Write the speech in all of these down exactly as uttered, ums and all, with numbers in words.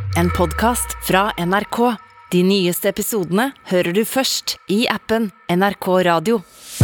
en podcast fra N R K. De nyeste episodene hører du først i appen N R K Radio.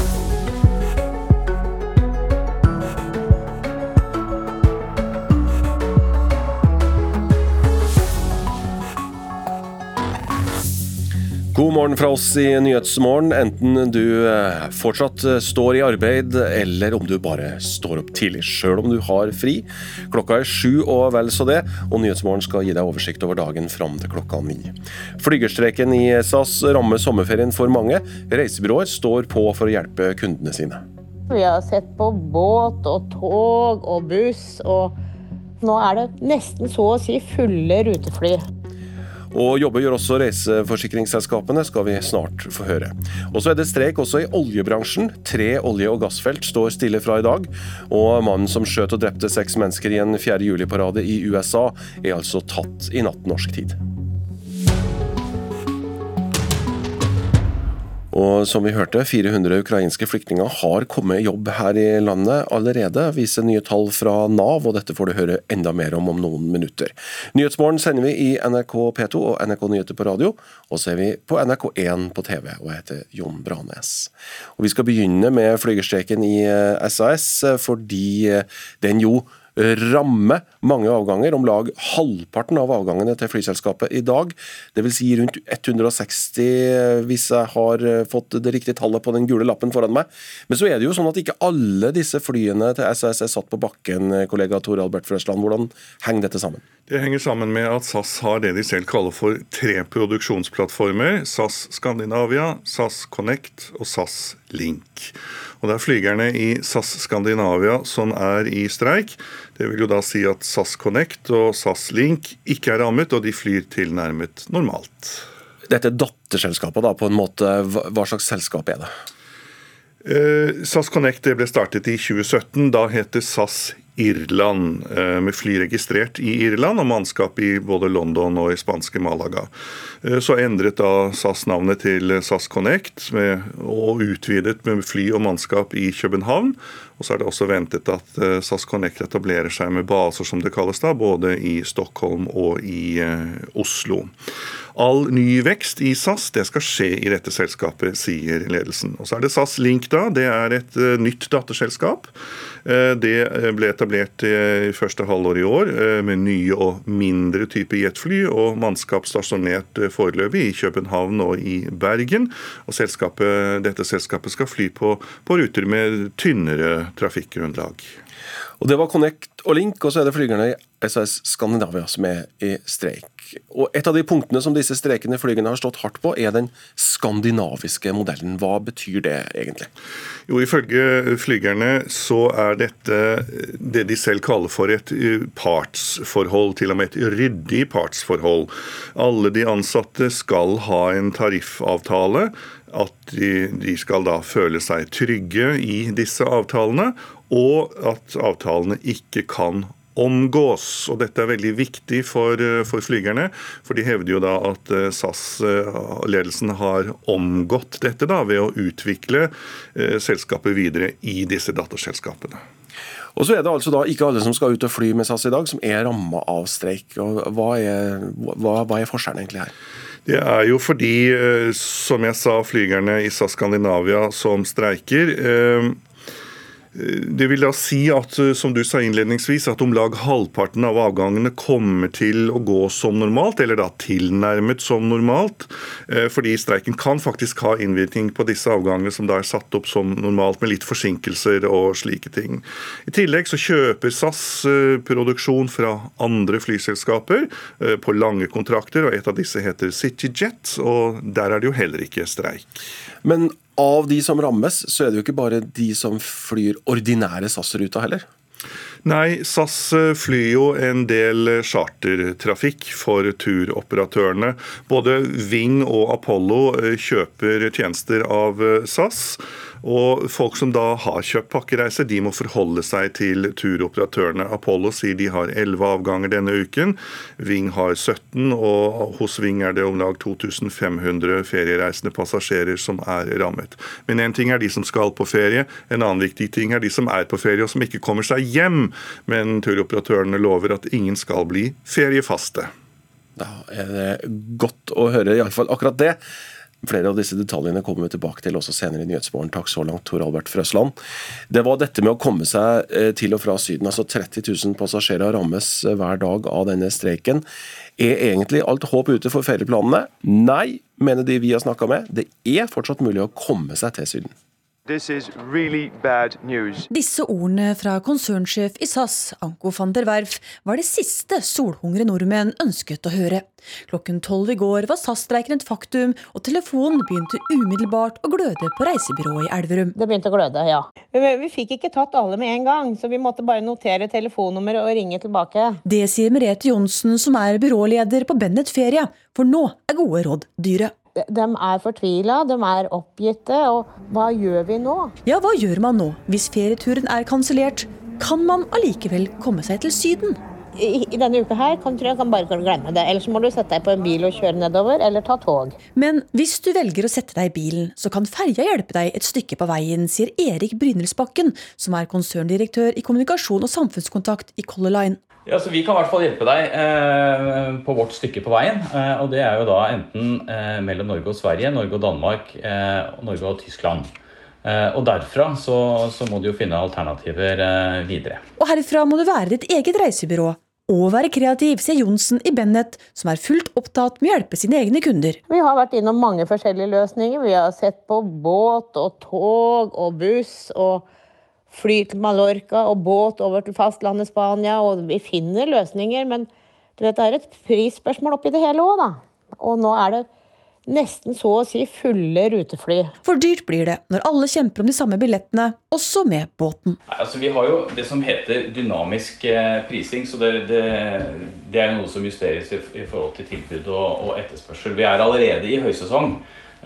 God morgen fra oss i Nyhetsmorgen, enten du fortsatt står i arbeid, eller om du bare står opp tidlig, selv om du har fri. Klokka er sju og vel så det, og Nyhetsmorgen skal gi deg oversikt over dagen fram til klokka ni. Flygerstreken i S A S rammer sommerferien for mange. Reisebyråer står på for å hjelpe kundene sine. Vi har sett på båt og tog og buss, og nå er det nesten så å si fulle rutefly. Og jobber gjør også reiseforsikringsselskapene, skal vi snart få høre. Og så er det streik også i oljebransjen. Tre olje- og gassfelt står stille fra i dag, og mannen som skjøt og drepte seks mennesker i en fjerde juli-parade i U S A er altså tatt i natt norsk tid. Og som vi hørte, fire hundre ukrainske flyktninger har kommet i jobb her i landet allerede, viser nye tall fra Nav, og dette får du høre enda mer om om noen minutter. Nyhetsmorgen sender vi i N R K P to og N R K Nyheter på radio, og så er vi på N R K én på T V, og jeg heter Jon Branes. Og vi skal begynne med flygerstreken i S A S, fordi den jo ramme mange avganger, om lag halvparten av avgangene til flyselskapet i dag. Det vil si rundt ett hundre og seksti hvis jeg har fått det riktige tallet på den gule lappen foran meg. Men så er det jo sånn at ikke alle disse flyene til S A S er satt på bakken, kollega Tor Albert Frøsland. Hvordan henger dette sammen? Det henger sammen med at S A S har det de selv kaller for tre produksjonsplattformer. S A S Skandinavia, S A S Connect og S A S Link. Og det er flygerne i S A S Skandinavia som er i streik. Det vil jo da si at S A S Connect og S A S Link ikke er rammet, og de flyr tilnærmet normalt. Dette er datterselskapet da, på en måte. Hva slags selskap er det? Uh, S A S Connect det ble startet i tjue sytten, da heter S A S Irland, med fly registrert i Irland og mannskap i både London og i spanske Malaga. Så endret da S A S navnet til S A S Connect med, og utvidet med fly og mannskap i København. Og så er det også ventet at S A S Connect etablerer seg med baser, som det kalles da, både i Stockholm og i eh, Oslo. All ny vekst i S A S, det skal skje i dette selskapet, sier ledelsen. Og så er det S A S Link da, det er et uh, nytt datterselskap. Uh, det ble etablert uh, i første halvår i år, uh, med nye og mindre type jetfly, og mannskap stasjonert uh, foreløpig i København og i Bergen. Og selskapet, dette selskapet skal fly på, på ruter med tynnere trafikkgrunnlag. Og det var Connect og Link, og så er det flygerne i S A S Skandinavia som er i streik. Og et av de punktene som disse streikende flygerne har stått hardt på er den skandinaviske modellen. Hva betyr det egentlig? Jo, ifølge flygerne så er dette det de selv kaller for et partsforhold, til og med et ryddig partsforhold. Alle de ansatte skal ha en tariffavtale, at de, de skal da føle seg trygge i disse avtalene, og at avtalene ikke kan omgås. Og dette er veldig viktig for, for flygerne, for de hevder jo da at S A S-ledelsen har omgått dette da, ved å utvikle eh, selskapet videre i disse datterselskapene. Og så er det altså da ikke alle som skal ut og fly med S A S i dag, som er rammet av streik. Og hva er, hva, hva er forskjellen egentlig her? Det er jo fordi, som jeg sa, flygerne i S A S Skandinavia som streiker. Det vil da si at, som du sa innledningsvis, at om lag halvparten av avgangene kommer til å gå som normalt, eller da tilnærmet som normalt, fordi streiken kan faktisk ha innvirkning på disse avgangene som da er satt opp som normalt, med litt forsinkelser og slike ting. I tillegg så kjøper S A S produksjon fra andre flyselskaper på lange kontrakter, og et av disse heter CityJet, og der er det jo heller ikke streik. Men av de som rammes, så er det jo ikke bare de som flyr ordinære S A S-ruta heller. Nei, S A S flyr jo en del chartertrafikk for turoperatørene. Både Ving og Apollo kjøper tjenester av S A S. Og folk som da har kjøpt pakkereiser, de må forholde seg til turoperatørene. Apollo sier de har elleve avganger denne uken, Ving har sytten, og hos Ving er det om lag to tusen fem hundre feriereisende passasjerer som er rammet. Men en ting er de som skal på ferie, en annen viktig ting er de som er på ferie og som ikke kommer seg hjem, men turoperatørene lover at ingen skal bli feriefaste. Da er det godt å høre, i alle fall akkurat det. Flere av disse detaljene kommer vi tilbake til også senere i Nyhetsmorgen. Takk så langt, Tor Albert Frøsland. Det var dette med å komme seg til og fra Syden. Altså tretti tusen passasjerer rammes hver dag av denne streiken. Er egentlig alt håp ute for ferieplanene? Nei, mener de vi har snakket med. Det er fortsatt mulig å komme seg til Syden. This is really bad news. Disse ordene fra konsernsjef i SAS, Anko van der Werf, var det siste solhungre nordmenn ønsket å høre. Klokken tolv i går var SAS-streiken et faktum, og telefonen begynte umiddelbart å gløde på reisebyrået i Elverum. Det begynte å gløde, ja. Vi, vi fikk ikke tatt alle med en gang, så vi måtte bare notere telefonnummer og ringe tilbake. Det sier Merete Johnsen, som er byråleder på Bennett Ferie, for nå er gode råd dyre. De er fortvilet, de er oppgitte, og hva gjør vi nå? Ja, hva gjør man nå? Hvis ferieturen er kansellert, kan man allikevel komme seg til Syden? I, i denne uka her kan, tror jeg kan bare glemme det. Ellers må du sette deg på en bil og kjøre nedover, eller ta tog. Men hvis du velger å sette deg i bilen, så kan ferja hjelpe deg et stykke på veien, sier Erik Brynildsbakken, som er konserndirektør i kommunikasjon og samfunnskontakt i Color Line. Ja, så Vi kan i hvert fall hjelpe deg eh, på vårt stykke på veien, eh, og det er jo da enten eh, mellom Norge og Sverige, Norge og Danmark, eh, Norge og Tyskland. Eh, og derfra så, så må du jo finne alternativer eh, videre. Og herfra må du være ditt eget reisebyrå og være kreativ, sier Johnsen i Bennett, som er fullt opptatt med å hjelpe sine egne kunder. Vi har vært innom mange forskjellige løsninger. Vi har sett på båt og tog og buss og fly til Mallorca og båt over til fastlandet Spania, og vi finner løsninger, men du vet, det er et prisspørsmål oppi det hele også, da. Og nå er det nesten så å si fulle rutefly. For dyrt blir det når alle kjemper om de samme billettene, også med båten. Nei, altså Vi har jo det som heter dynamisk eh, prising, så det, det, det er noe som justeres i, i forhold til tilbud og, og etterspørsel. Vi er allerede i høysesong.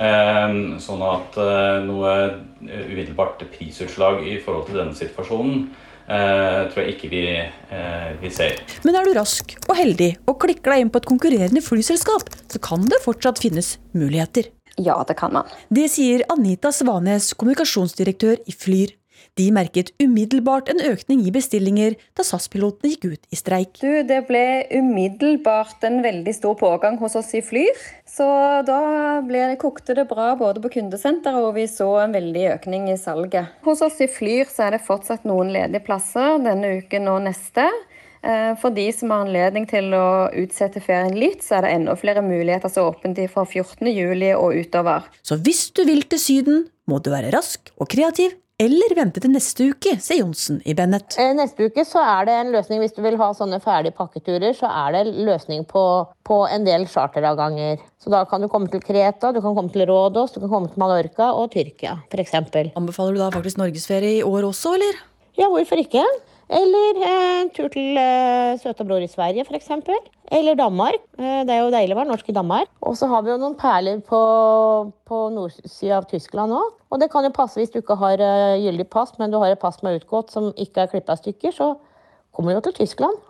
Sånn at noe umiddelbart prisutslag i forhold til denne situasjonen tror jeg ikke vi, vi ser. Men er du rask og heldig og klikker deg inn på et konkurrerende flyselskap, så kan det fortsatt finnes muligheter. Ja, det kan man. Det sier Anita Svanes, kommunikasjonsdirektør i Flyr. De merket umiddelbart en økning i bestillinger da SAS-pilotene gikk ut i streik. Du, det ble umiddelbart en veldig stor pågang hos oss i Flyr. Så da ble det, kokte det bra både på kundesenteret, og vi så en veldig økning i salget. Hos oss i Flyr så er det fortsatt noen ledige plasser denne uken og neste. For de som har anledning til å utsette ferien litt, så er det enda flere muligheter som er åpent fra fjortende juli og utover. Så hvis du vil til Syden, må du være rask og kreativ, eller vente til neste uke, sier Johnsen i Bennett. Neste uke så er det en løsning, hvis du vil ha sånne ferdige pakketurer, så er det løsning på, på en del charteravganger. Så da kan du komme til Kreta, du kan komme til Rhodos, du kan komme til Mallorca og Tyrkia, for eksempel. Anbefaler du da faktisk norgesferie i år også, eller? Ja, hvorfor ikke? Eller en tur til eh, søta bror i Sverige, for eksempel. Eller Danmark. Eh, det er jo deilig å være norsk i Danmark. Og så har vi jo noen perler på, på nordsiden av Tyskland også. Og det kan jo passe hvis du ikke har uh, gyldig pass, men du har et pass som er utgått, som ikke er klippet av stykker, så kommer du jo til Tyskland.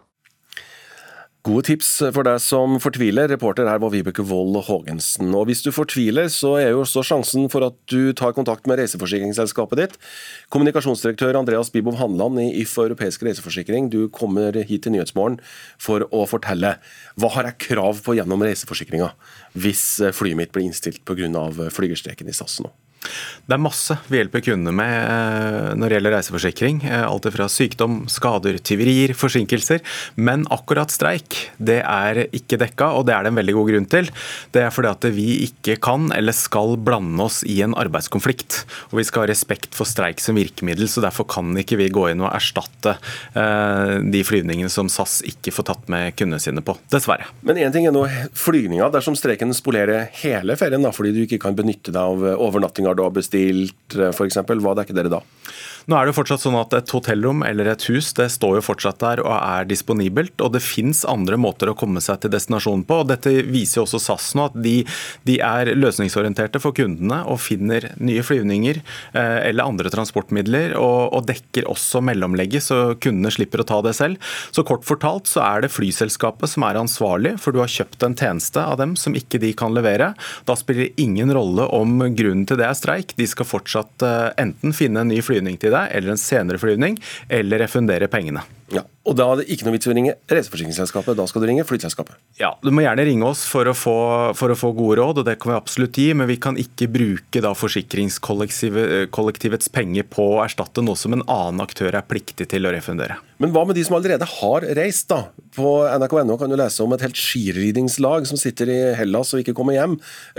Gode tips for deg som fortviler. Reporter her var Vibeke Wold Haagensen. Og hvis du fortviler, så er jo også sjansen for at du tar kontakt med reiseforsikringsselskapet ditt. Kommunikasjonsdirektør Andreas Bibom Hanland i I F Europeisk Reiseforsikring, du kommer hit til Nyhetsmorgen for å fortelle. Hva har jeg krav på gjennom reiseforsikringa hvis flyet mitt blir innstilt på grunn av flygerstreken i SAS nå? Det er masse vi hjelper kundene med når det gjelder reiseforsikring. Alt fra sykdom, skader, tyverier, forsinkelser. Men akkurat streik, det er ikke dekka, og det er det en veldig god grunn til. Det er fordi at vi ikke kan eller skal blande oss i en arbeidskonflikt. Og vi skal ha respekt for streik som virkemiddel, så derfor kan ikke vi gå inn og erstatte de flyvningene som SAS ikke får tatt med kundene sine på, dessverre. Men en ting er nå flygninga, dersom streiken spolerer hele ferien, da, fordi du ikke kan benytte deg av overnattinga du har bestilt, for eksempel. Hva dekker dere da? Nå er det jo fortsatt sånn at et hotellrom eller et hus, det står jo fortsatt der og er disponibelt, og det finnes andre måter å komme seg til destinasjonen på, og dette viser jo også SAS nå, at de, de er løsningsorienterte for kundene og finner nye flyvninger eh, eller andre transportmidler, og, og dekker også mellomlegget, så kundene slipper å ta det selv. Så kort fortalt så er det flyselskapet som er ansvarlig, for du har kjøpt en tjeneste av dem som ikke de kan levere. Da spiller det ingen rolle om grunnen til det er streik. De skal fortsatt eh, enten finne en ny flyvning til deg, eller en senere flyvning, eller refundere pengene. Ja, og da er det ikke noe vits å ringe reiseforsikringsselskapet, da skal du ringe flyselskapet. Ja, du må gjerne ringe oss for å, få, for å få gode råd, og det kan vi absolutt gi, men vi kan ikke bruke da forsikringskollektivets penger på å erstatte noe som en annen aktør er pliktig til å refundere. Men hva med de som allerede har reist da? På N R K punkt N O kan du lese om et helt skiridningslag som sitter i Hellas og ikke kommer hjem.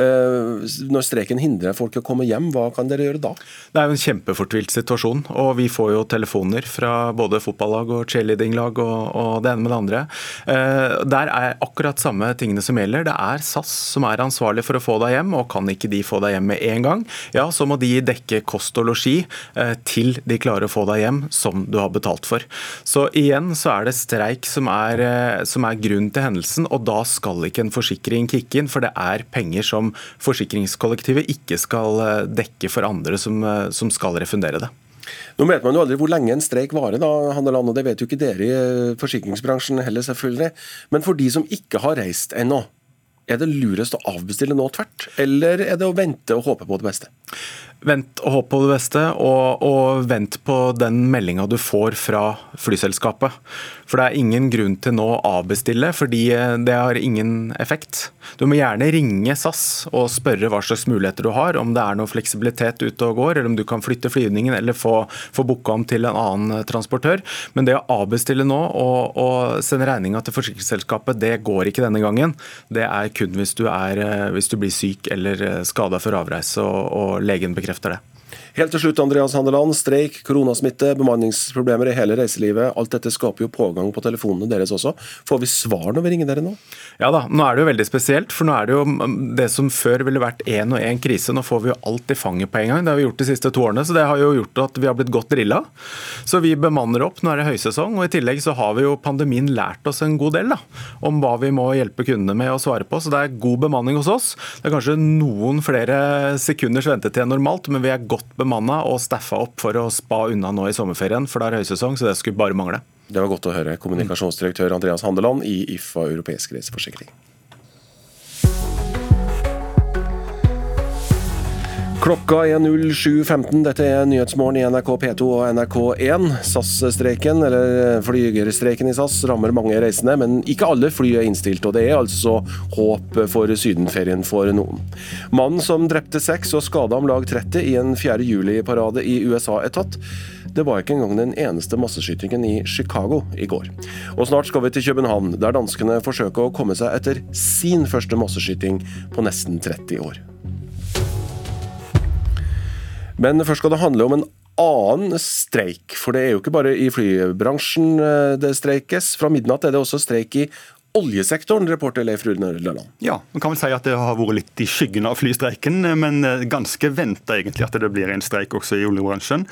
Når streken hindrer folk å komme hjem, hva kan dere gjøre da? Det er jo en kjempefortvilt situasjon, og vi får jo telefoner fra både fotballag og cheerleadinglag og, og det ene med det andre. Der er akkurat samme tingene som gjelder. Det er S A S som er ansvarlig for å få deg hjem, og kan ikke de få deg hjem med en gang, ja, så må de dekke kost og losji til de klarer å få deg hjem som du har betalt for. Så igjen så er det streik som er, som er grunnen til hendelsen, og da skal ikke en forsikring kicke inn, for det er penger som forsikringskollektivet ikke skal dekke for andre som, som skal refundere det. Nå vet man jo aldri hvor lenge en streik varer da, Handeland, og det vet jo ikke dere i forsikringsbransjen heller selvfølgelig. Men for de som ikke har reist ennå, er det lurest å avbestille nå tvert, eller er det å vente og håpe på det beste? Vent og håp på det beste, og, og vent på den meldingen du får fra flyselskapet. For det er ingen grunn til nå å avbestille, fordi det har ingen effekt. Du må gjerne ringe S A S og spørre hva slags muligheter du har, om det er noe fleksibilitet ute og går, eller om du kan flytte flyvningen eller få, få booka om til en annen transportør. Men det å avbestille nå og, og sende regningen til forsikringsselskapet, det går ikke denne gangen. Det er kun hvis du, er, hvis du blir syk eller skadet for avreise, og, og legen bekrefter det. Helt til slutt, Andreas Handeland, streik, koronasmitte, bemanningsproblemer i hele reiselivet. Alt dette skaper jo pågang på telefonene deres også. Får vi svar når vi ringer dere nå? Ja da, nå er det jo veldig spesielt, for nå er det jo det som før ville vært en og en krise. Nå får vi jo alt i fanget på en gang. Det har vi gjort de siste to årene, så det har jo gjort at vi har blitt godt drillet. Så vi bemanner opp, nå er det høysesong, og i tillegg så har vi jo pandemien lært oss en god del da, om hva vi må hjelpe kundene med å svare på. Så det er god bemanning hos oss. Det er kanskje noen flere sekunders ventetid enn normalt, men vi er godt bemannet og staffa opp for å spa unna nå i sommerferien, for det er høysesong, så det skulle bare mangle. Det var godt å høre kommunikasjonsdirektør Andreas Handeland i I F A Europeisk reiseforsikring. Klokka er null sju femten, dette er Nyhetsmorgen i N R K P to og N R K én. S A S-streiken, eller flygerstreiken i S A S, rammer mange reisende, men ikke alle fly er innstilt, og det er altså håp for sydenferien for noen. Mannen som drepte seks og skadet om lag tretti i en fjerde juli-parade i U S A er tatt. Det var ikke engang den eneste masseskytingen i Chicago i går. Og snart skal vi til København, der danskene forsøker å komme seg etter sin første masseskyting på nesten tretti år. Men først skal det handle om en annen streik, for det er jo ikke bare i flybransjen det streikes. Fra midnatt er det også streik i oljesektoren, reporter Leif Rune Løland. Ja, man kan vel si at det har vært litt i skyggen av flystreiken, men ganske ventet egentlig at det blir en streik også i oljebransjen.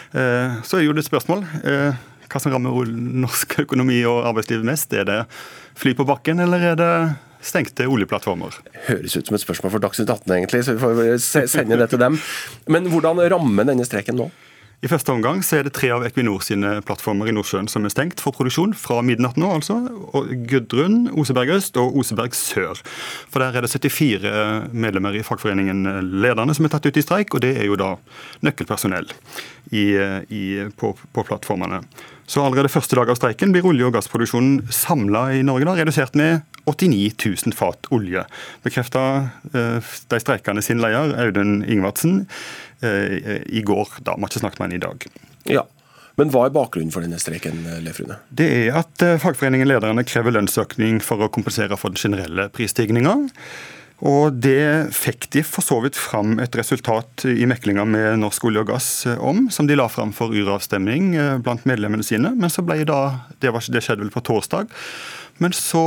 Så er jo det et spørsmål. Hva som rammer norsk økonomi og arbeidsliv mest? Er det fly på bakken, eller er det stengte oljeplattformer? Høres ut som et spørsmål for Dagsnytt atten egentlig, så vi får sende det til dem. Men hvordan rammer denne streken nå? I første omgang så er det tre av Equinor sine plattformer i Nordsjøen som er stengt for produksjon fra midnatt nå, altså. Gudrun, Oseberg Øst og Oseberg Sør. For der er det syttifire medlemmer i fagforeningen lederne som er tatt ut i streik, og det er jo da nøkkelpersonell i, i, på, på plattformene. Så allerede første dag av streiken blir olje- og gassproduksjonen samlet i Norge da, redusert med åttini tusen fat olje. Bekreftet eh, de streikende sin leder, Audun Ingvardsen, eh, i går. Da må ikke snakke med han i dag. Ja, men hva er bakgrunnen for denne streiken, Leif Rune? Det er at eh, fagforeningen lederne krever lønnsøkning for å kompensere for den generelle prisstigningen. Og det fikk de for så vidt fram et resultat i meklinga med Norsk olje og gass om, som de la fram for uravstemning blant medlemmene sine. Men så ble da, det, var, det skjedde vel på torsdag, men så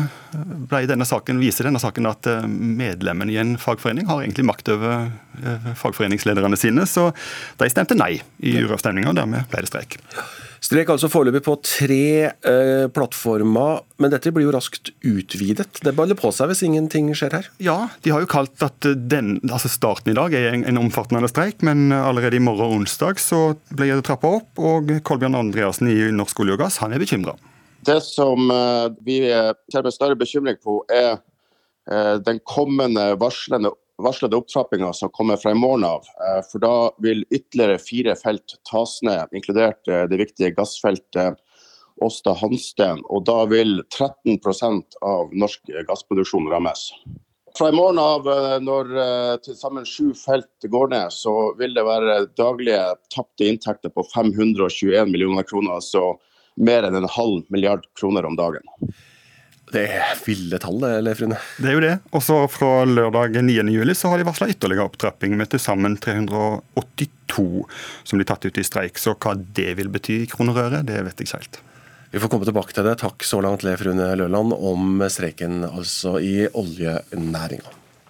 ble denne saken, viser denne saken at medlemmene i en fagforening har egentlig makt over fagforeningslederne sine, så de stemte nei i uravstemninga, og dermed ble det streik. Streik altså foreløpig på tre eh, plattformer, men dette blir jo raskt utvidet. Det baller på seg hvis ingenting skjer her. Ja, de har jo kalt at den, altså starten i dag er en, en omfattende streik, men allerede i morgen og onsdag så blir det trappet opp, og Kolbjørn Andreassen i Norsk olje og gass, han er bekymret. Det som eh, vi ser med større bekymring på er eh, den kommende varslende varslede opptrappinger som kommer fra i morgen av, for da vil ytterligere fire felt tas ned, inkludert det viktige gassfeltet Åsta Hansteen, og da vil tretten prosent av norsk gassproduksjon rammes. Fra i morgen av, når til sammen sju felt går ned, så vil det være daglige tapte inntekter på fem hundre og tjueen millioner kroner, altså mer enn en halv milliard kroner om dagen. Det er ville tall, Leif Rune. Det er jo det. Og så fra lørdag niende juli så har de varslet ytterligere opptrapping med til sammen tre hundre og åttito som blir tatt ut i streik. Så hva det vil bety i kroner og øre, det vet jeg ikke helt. Vi får komme tilbake til det. Takk så langt, Leif Rune Løland, om streiken altså i oljenæringen.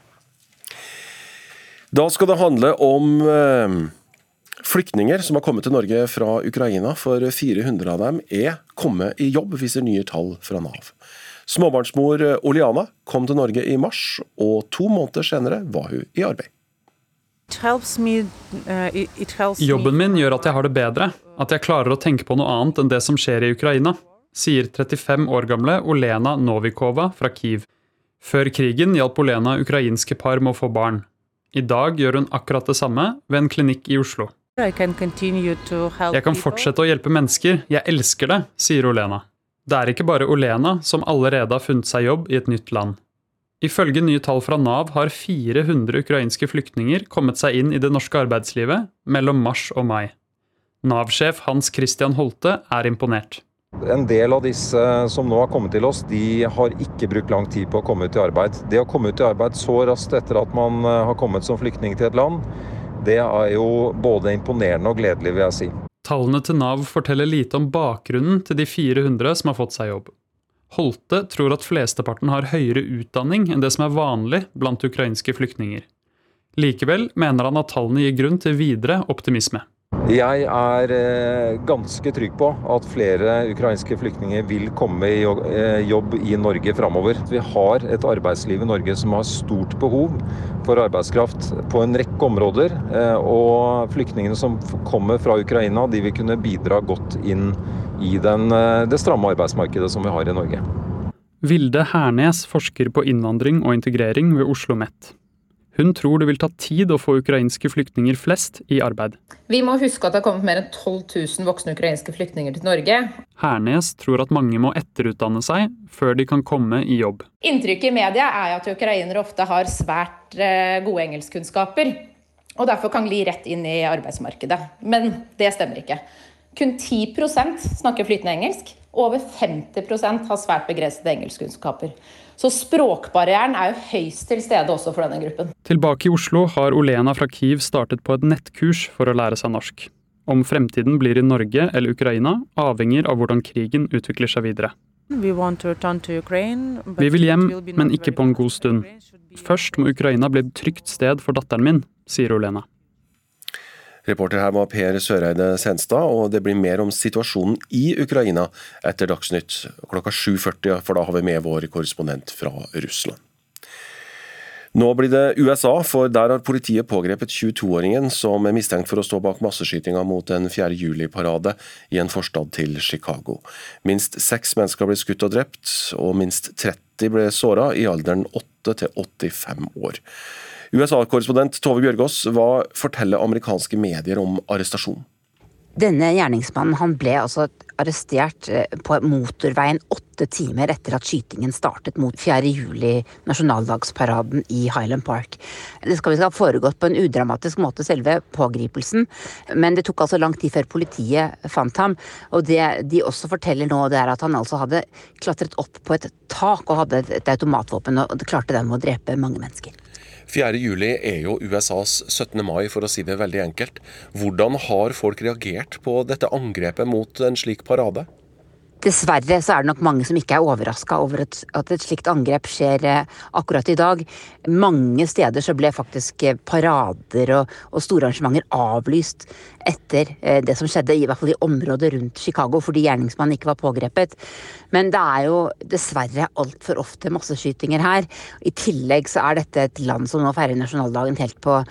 Da skal det handle om eh, flyktninger som har kommet til Norge fra Ukraina, for fire hundre av dem er kommet i jobb, viser nye tall fra Nav. Småbarnsmor Oliana kom til Norge i mars, og to måneder senere var hun i arbeid. Jobben min gjør at jeg har det bedre, at jeg klarer å tenke på noe annet enn det som skjer i Ukraina, sier trettifem år gamle Olena Novikova fra Kyiv. Før krigen hjalp Olena ukrainske par med å få barn. I dag gjør hun akkurat det samme ved en klinikk i Oslo. Jeg kan fortsette å hjelpe mennesker, jeg elsker det, sier Olena. Det er ikke bare Olena som allerede har funnet seg jobb i et nytt land. Ifølge nye tall fra Nav har fire hundre ukrainske flyktninger kommet seg inn i det norske arbeidslivet mellom mars og mai. Nav-sjef Hans Christian Holte er imponert. En del av disse som nå har kommet til oss, de har ikke brukt lang tid på å komme ut i arbeid. Det å komme ut i arbeid så raskt etter at man har kommet som flyktning til et land, det er jo både imponerende og gledelig, vil jeg si. Tallene til Nav forteller lite om bakgrunnen til de fire hundre som har fått seg jobb. Holte tror at flesteparten har høyere utdanning enn det som er vanlig blant ukrainske flyktninger. Likevel mener han at tallene gir grunn til videre optimisme. Jeg er ganske trygg på at flere ukrainske flyktninger vil komme i jobb i Norge fremover. Vi har et arbeidsliv i Norge som har stort behov for arbeidskraft på en rekke områder, og flyktningene som kommer fra Ukraina, de vil kunne bidra godt inn i den, det stramme arbeidsmarkedet som vi har i Norge. Vilde Hernes forsker på innvandring og integrering ved Oslo Met. Hun tror det vil ta tid å få ukrainske flyktninger flest i arbeid. Vi må huske at det har kommet mer enn tolv tusen voksne ukrainske flyktninger til Norge. Hernes tror at mange må etterutdanne seg før de kan komme i jobb. Inntrykket i media er at ukrainere ofte har svært gode engelskkunnskaper, og derfor kan gli rett inn i arbeidsmarkedet. Men det stemmer ikke. Kun ti prosent snakker flytende engelsk, og over femti prosent har svært begrensede engelskkunnskaper. Så språkbarrieren er jo høyst til stede også for denne gruppen. Tilbake i Oslo har Olena fra Kyiv startet på et nettkurs for å lære seg norsk. Om fremtiden blir i Norge eller Ukraina, avhenger av hvordan krigen utvikler seg videre. Vi vil hjem, men ikke på en god stund. Først må Ukraina bli et trygt sted for datteren min, sier Olena. Reporter her var Per Søreide Senstad, og det blir mer om situasjonen i Ukraina etter Dagsnytt klokka sju førti, for da har vi med vår korrespondent fra Russland. Nå blir det U S A, for der har politiet pågrepet tjueto-åringen som er mistenkt for å stå bak masseskytinga mot en fjerde juli-parade i en forstad til Chicago. Minst seks mennesker ble skutt og drept, og minst tretti ble såra i alderen åtte til åttifem år. U S A-korrespondent Tove Bjørgaas, hva forteller amerikanske medier om arrestasjonen? Denne gjerningsmannen han ble altså arrestert på motorveien åtte timer etter at skytingen startet mot fjerde juli nasjonaldagsparaden i Highland Park. Det skal vi skal ha foregått på en udramatisk måte, selve pågripelsen, men det tok altså lang tid før politiet fant ham. Og det de også forteller nå, det er at han altså hadde klatret opp på et tak og hadde et automatvåpen, og klarte dermed å drepe mange mennesker. fjerde juli er jo U S As syttende mai, for å si det veldig enkelt. Hvordan har folk reagert på dette angrepet mot en slik parade? Dessverre så er det nok mange som ikke er overrasket over et, at et slikt angrep skjer eh, akkurat i dag. Mange steder så ble faktisk parader og, og store arrangementer avlyst etter eh, det som skjedde, i hvert fall i området rundt Chicago, fordi gjerningsmannen ikke var pågrepet. Men det er jo dessverre alt for ofte masseskytinger her. I tillegg så er dette et land som nå feirer nasjonaldagen helt på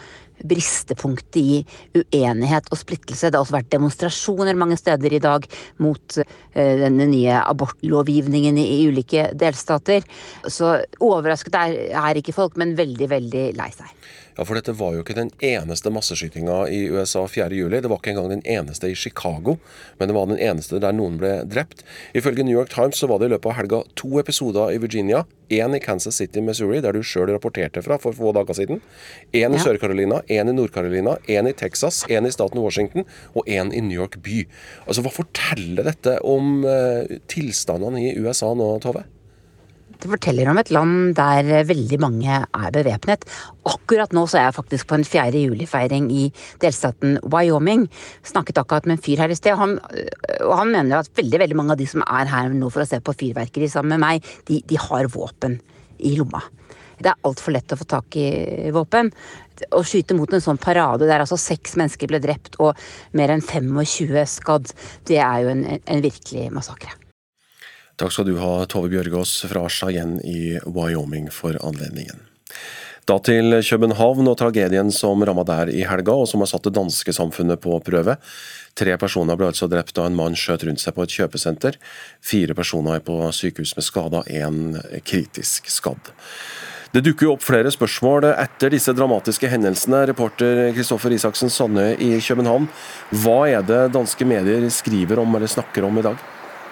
bristepunktet i uenighet og splittelse. Det har også vært demonstrasjoner mange steder i dag mot denne nye abortlovgivningen i ulike delstater. Så overrasket er, er ikke folk, men veldig, veldig lei seg. Ja, for dette var jo ikke den eneste masseskytinga i U S A fjerde juli. Det var ikke engang den eneste i Chicago, men det var den eneste der noen ble drept. Ifølge New York Times så var det i løpet av helga to episoder i Virginia, en i Kansas City, Missouri, der du selv rapporterte fra for få dager siden, en i ja. Sør-Carolina, en i Nord-Carolina, en i Texas, en i staten Washington og en i New York by. Altså, hva forteller dette om uh, tilstandene i U S A nå, Tove? Det forteller om et land der veldig mange er bevæpnet. Akkurat nå så er jeg faktisk på en fjerde juli-feiring i delstaten Wyoming. Snakket akkurat med en fyr her i sted, og han, og han mener at veldig, veldig mange av de som er her nå for å se på fyrverkeri sammen med meg, de, de har våpen i lomma. Det er alt for lett å få tak i våpen. Å skyte mot en sånn parade der altså seks mennesker ble drept og mer enn tjuefem skadd, det er jo en, en virkelig massakre. Takk skal du ha, Tove Bjørgaas fra Cheyenne i Wyoming for anledningen. Da til København og tragedien som rammet der i helga, og som har satt det danske samfunnet på prøve. Tre personer ble altså drept da en mann skjøt rundt seg på et kjøpesenter. Fire personer er på sykehus med skada, en kritisk skadd. Det dukker jo opp flere spørsmål etter disse dramatiske hendelsene. Reporter Kristoffer Isaksen Sandø i København. Hva er det danske medier skriver om eller snakker om i dag?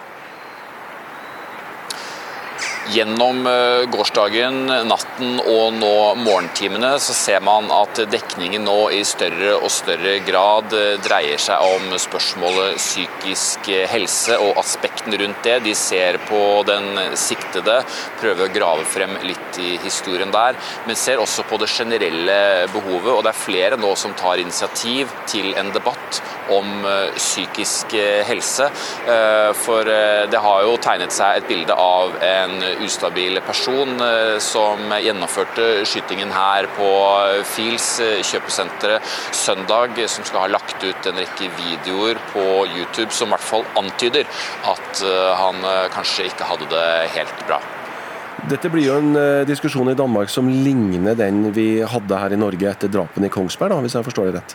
Gjennom gårsdagen, natten og nå morgentimene så ser man at dekningen nå i større og større grad dreier seg om spørsmålet psykisk helse og aspekten rundt det. De ser på den siktede, prøver å grave frem litt i historien der, men ser også på det generelle behovet, og det er flere nå som tar initiativ til en debatt om psykisk helse, for det har jo tegnet seg et bilde av en ustabil person som gjennomførte skytingen her på Fils kjøpesenteret søndag, som skal ha lagt ut en rekke videoer på YouTube som i hvert fall antyder at han kanskje ikke hadde det helt bra. Dette blir jo en diskusjon i Danmark som ligner den vi hadde her i Norge etter drapen i Kongsberg, da, hvis jeg forstår det rett.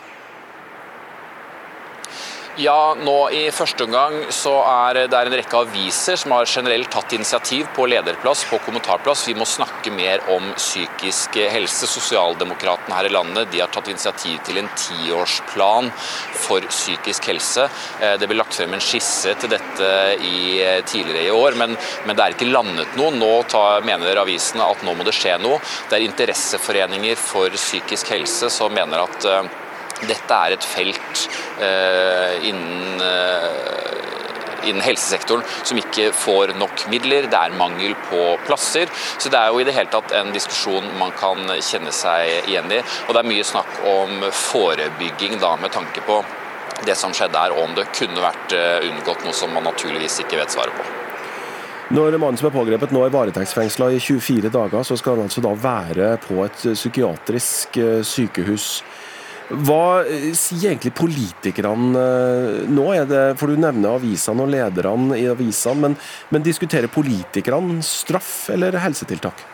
Ja, nå i første omgang så er det en rekke aviser som har generelt tatt initiativ på lederplass, på kommentarplass. Vi må snakke mer om psykisk helse. Sosialdemokratene her i landet, de har tatt initiativ til en tiårsplan for psykisk helse. Det ble lagt frem en skisse til dette i, tidligere i år, men, men det er ikke landet noe. Nå tar, mener avisene at nå må det skje noe. Det er interesseforeninger for psykisk helse som mener at dette er et felt eh, innen, eh, innen helsesektoren som ikke får nok midler. Det er mangel på plasser. Så det er jo i det hele tatt en diskusjon man kan kjenne seg igjen i. Og det er mye snakk om forebygging da, med tanke på det som skjedde her, og om det kunne vært unngått, noe som man naturligvis ikke vet svaret på. Når mannen som er pågrepet nå er varetektsfengslet i tjuefire dager, så skal han altså da være på et psykiatrisk sykehus. Hva sier egentlig politikerne nå? Er det, for du nevner avisene og lederne i avisene, men, men diskuterer politikerne straff eller helsetiltak?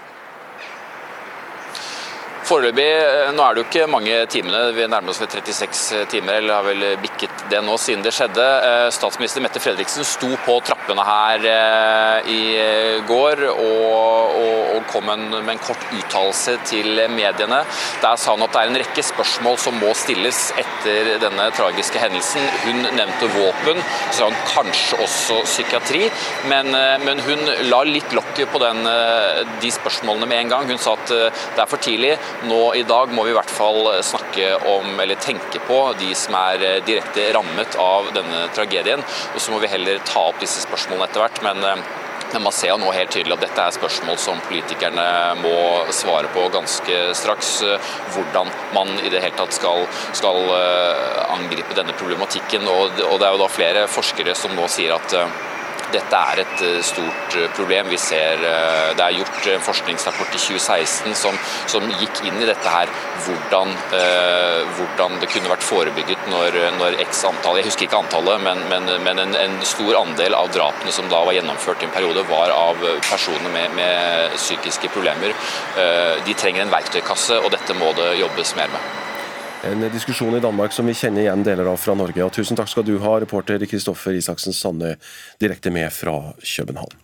Foreløpig, nå er det jo ikke mange timene, vi nærmer oss ved trettiseks timer, eller har vel bikket det nå siden det skjedde. Statsminister Mette Frederiksen sto på trappene her i går og, og, og kom en, med en kort uttalelse til mediene. Der sa hun at det er en rekke spørsmål som må stilles etter denne tragiske hendelsen. Hun nevnte våpen, så sa hun kanskje også psykiatri, men, men hun la litt lokket på den, de spørsmålene med en gang. Hun sa at det er for tidlig. Nå i dag må vi i hvert fall snakke om, eller tenke på, de som er direkte rammet av denne tragedien, og så må vi heller ta opp disse spørsmålene etter hvert, men, men man ser jo nå helt tydelig at dette er spørsmål som politikerne må svare på ganske straks, hvordan man i det hele tatt skal, skal angripe denne problematikken, og, og det er jo da flere forskere som nå sier at dette er et stort problem. Vi ser det er gjort en forskningsrapport i tjue seksten som, som gikk inn i dette her, hvordan, eh, hvordan det kunne vært forebygget når, når x antall, jeg husker ikke antallet, men, men, men en, en stor andel av drapene som da var gjennomført i en periode var av personer med, med psykiske problemer. Eh, de trenger en verktøykasse, og dette må det jobbes mer med. En diskusjon i Danmark som vi kjenner igjen deler av fra Norge. Og tusen takk skal du ha, reporter Kristoffer Isaksen Sanne, direkte med fra København.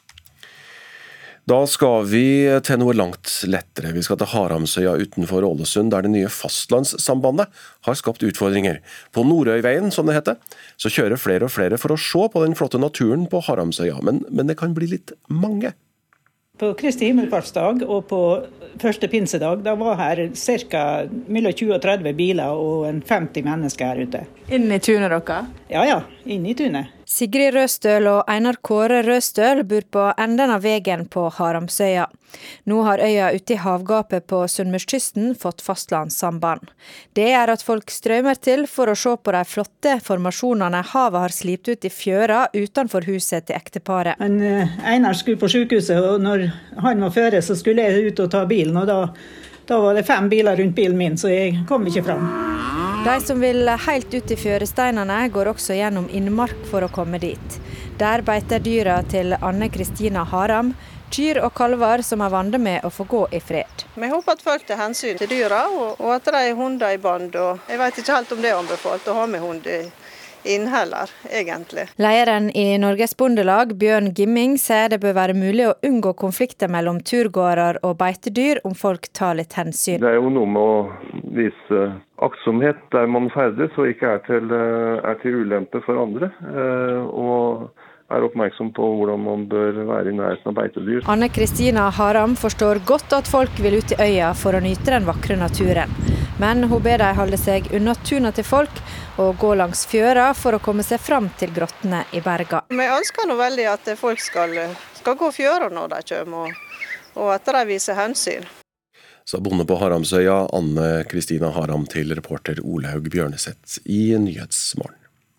Da skal vi til noe langt lettere. Vi skal til Haramsøya utenfor Ålesund, der det nye fastlandssambandet har skapt utfordringer. På Nordøyveien, som det heter, så kjører flere og flere for å se på den flotte naturen på Haramsøya, men, men det kan bli litt mange. På Kristi himmelfartsdag og på første pinsedag, da var her ca. mellom tjue og tretti biler og en femti mennesker her ute. Inn i tunet dere? Ja, ja, inn i tunet. Sigrid Røstøl og Einar Kåre Røstøl bor på enden av veien på Haramsøya. Nå har øya ute i havgapet på Sunnmørskysten fått fastlandssamband. Det er at folk strømmer til for å se på de flotte formasjonene havet har slipt ut i fjøra utenfor huset til ekteparet. Men Einar skulle på sykehuset, og når han var føre så skulle jeg ut og ta bilen, og da, da var det fem biler rundt bilen min, så jeg kom ikke fram. De som vil helt ut i fjøresteinene går også gjennom innmark for å komme dit. Der beiter dyra til Anne Kristina Haram, kyr og kalver som er vant med å få gå i fred. Vi håper at folk tar hensyn til dyra, og, og at det er hunder i band. Og jeg vet ikke helt om det er anbefalt å ha med hund inn heller, egentlig. Lederen i Norges Bondelag, Bjørn Gimming, sier det bør være mulig å unngå konflikter mellom turgåere og beitedyr om folk tar litt hensyn. Det er jo noe med å vise aktsomhet der man ferdes, og ikke er til, er til ulempe for andre, og er oppmerksom på hvordan man bør være i nærheten av beitedyr. Anne Kristina Haram forstår godt at folk vil ut i øya for å nyte den vakre naturen. Men hun ber dem holde seg unna tuna til folk og gå langs fjøra for å komme seg fram til grottene i berga. Vi ønsker nå veldig at folk skal, skal gå fjøra når de kommer, og, og at de viser hensyn. Så bonde på Haramsøya, Anne Kristina Haram, til reporter Olaug Bjørneseth i Nyhetsmorgen.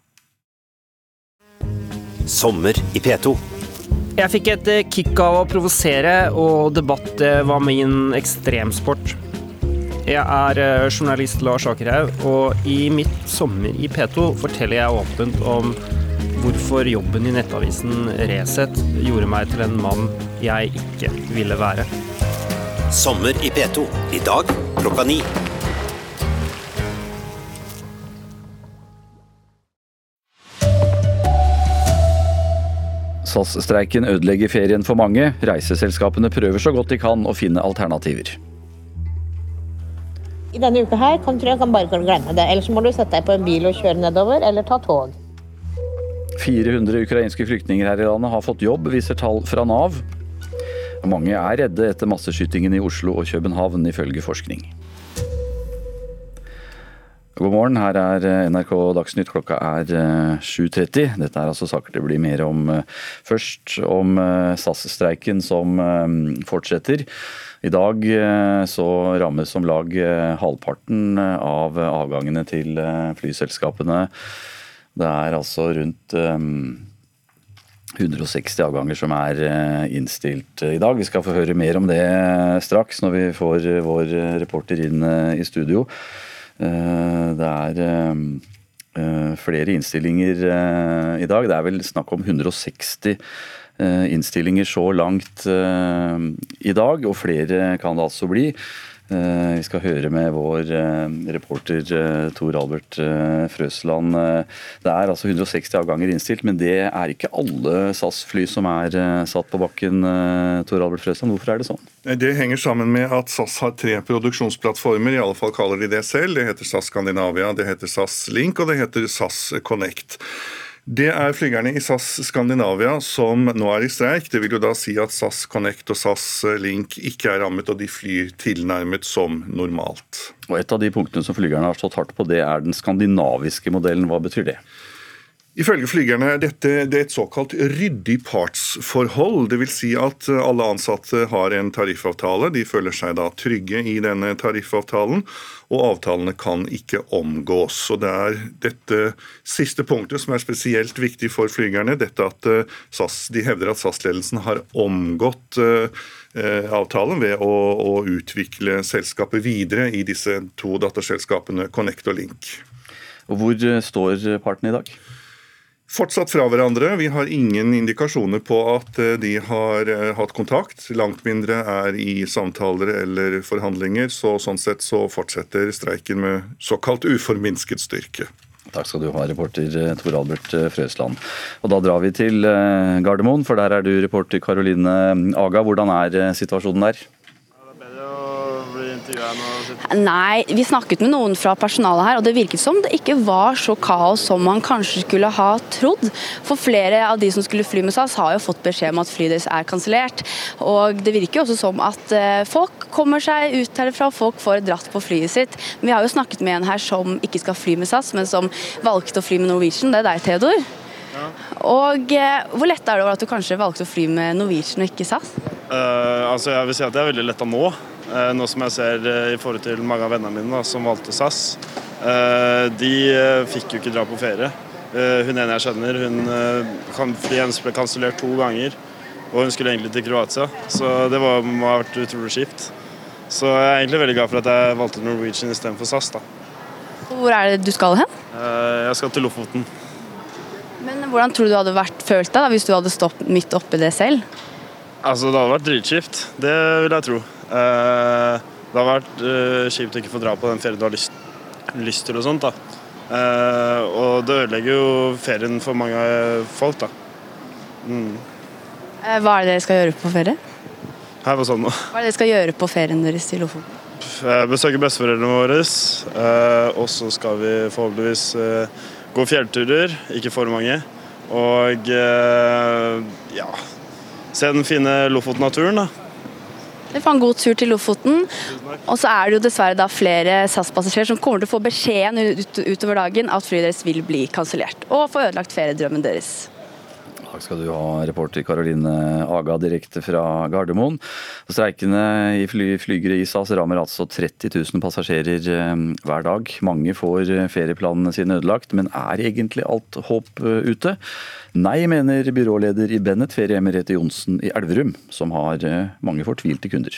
Sommer i P to. Jeg fikk et kick av å provosere, og debatt var min ekstremsport. Jeg er journalist Lars Akerhaug, og i mitt sommer i P to forteller jeg åpent om hvorfor jobben i nettavisen Resett gjorde meg til en mann jeg ikke ville være. Sommer i P to, i dag klokka ni. S A S-streiken ødelegger ferien for mange. Reiseselskapene prøver så godt de kan å finne alternativer. I denne uka her kan, tror jeg kan bare glemme det. Ellers må du sette deg på en bil og kjøre nedover, eller ta tog. fire hundre ukrainske flyktninger her i landet har fått jobb, viser tall fra Nav. Mange er redde etter masseskytingen i Oslo og København, ifølge forskning. God morgen, her er N R K Dagsnytt, klokka er sju tretti. Dette er altså saker det blir mer om. Først om S A S-streiken som fortsetter. I dag så rammes om lag halvparten av avgangene til flyselskapene. Det er altså rundt hundre og seksti avganger som er innstilt i dag. Vi skal få høre mer om det straks når vi får vår reporter inn i studio. Det er flere innstillinger i dag. Det er vel snakk om hundre og seksti innstillinger så langt i dag, og flere kan det altså bli. Vi skal høre med vår reporter Tor Albert Frøsland. Det er altså hundre og seksti avganger innstilt, men det er ikke alle S A S-fly som er satt på bakken. Tor Albert Frøsland, hvorfor er det sånn? Det henger sammen med at S A S har tre produksjonsplattformer, i alle fall kaller de det selv. Det heter S A S Skandinavia, det heter S A S Link, og det heter S A S Connect. Det er flygerne i S A S Skandinavia som nå er i streik. Det vil jo da si at S A S Connect og S A S Link ikke er rammet, og de flyr tilnærmet som normalt. Og et av de punktene som flygerne har stått hardt på, det er den skandinaviske modellen. Hva betyr det? Ifølge flygerne er dette det er et såkalt ryddig partsforhold. Det vil si at alle ansatte har en tariffavtale. De føler seg da trygge i denne tariffavtalen, og avtalene kan ikke omgås. Og det er dette siste punktet som er spesielt viktig for flygerne. Dette at S A S, de hevder at S A S-ledelsen har omgått avtalen ved å, å utvikle selskapet videre i disse to datterselskapene Connect og Link. Og hvor står partene i dag? Fortsatt fra hverandre. Vi har ingen indikasjoner på at de har hatt kontakt. Langt mindre er i samtaler eller forhandlinger, så sånn sett så fortsetter streiken med såkalt uforminsket styrke. Takk skal du ha, reporter Tor Albert Frøsland. Og da drar vi til Gardermoen, for der er du reporter Karoline Aga. Hvordan er situasjonen der? Nei, vi snakket med noen fra personalet her, og det virket som det ikke var så kaos som man kanskje skulle ha trodd. For flere av de som skulle fly med SAS har jo fått beskjed om at flyet deres er kansellert. Og det virker jo også som at folk kommer seg ut herfra, folk får dratt på flyet sitt. Men vi har jo snakket med en her som ikke skal fly med SAS, men som valgte å fly med Norwegian. Det er deg, Theodor. Ja. Og hvor lett er det over at du kanskje valgte å fly med Norwegian og ikke SAS? Uh, altså jeg vil si at det er veldig lett å nå. Nå som jeg ser i forhold til mange av vennene mine da, som valgte SAS, de fikk jo ikke dra på ferie. Hun ene jeg kjenner, hun flyet hennes ble kansellert to ganger, og hun skulle egentlig til Kroatia, så det var, må ha vært utrolig kjipt. Så jeg er egentlig veldig glad for at jeg valgte Norwegian i stedet for SAS. Da. Hvor er det du skal hen? Jeg skal til Lofoten. Men hvordan tror du du hadde vært følt deg da, hvis du hadde stått midt oppe det selv? Altså, det hadde vært dritkjipt, det vil jeg tro. Uh, det har vært uh, kjipt å ikke få dra på den ferien du har lyst, lyst til og sånt da. Uh, og det ødelegger jo ferien for mange folk da. Mm. Uh, hva er det dere skal gjøre på ferie? Her var sånn nå. Hva er det dere skal gjøre på ferien deres til Lofoten? Uh, besøke besteforeldrene våre, uh, og så skal vi forhåpentligvis uh, gå fjellturer, ikke for mange, og uh, ja, se den fine Lofoten-naturen da. Det får en god tur til Lofoten, og så er det jo dessverre da flere SAS-passasjerer som kommer til å få beskjeden ut, utover dagen at flyet deres vil bli kansellert, og få ødelagt feriedrømmen deres. Takk skal du ha, reporter Karoline Aga direkte fra Gardermoen. Streikene i fly, flygere i SAS rammer altså tretti tusen passasjerer hver dag. Mange får ferieplanene sine ødelagt, men er egentlig alt håp ute? Nei, mener byråleder i Bennett, Ferie Merete Johnsen i Elverum, som har mange fortvilte kunder.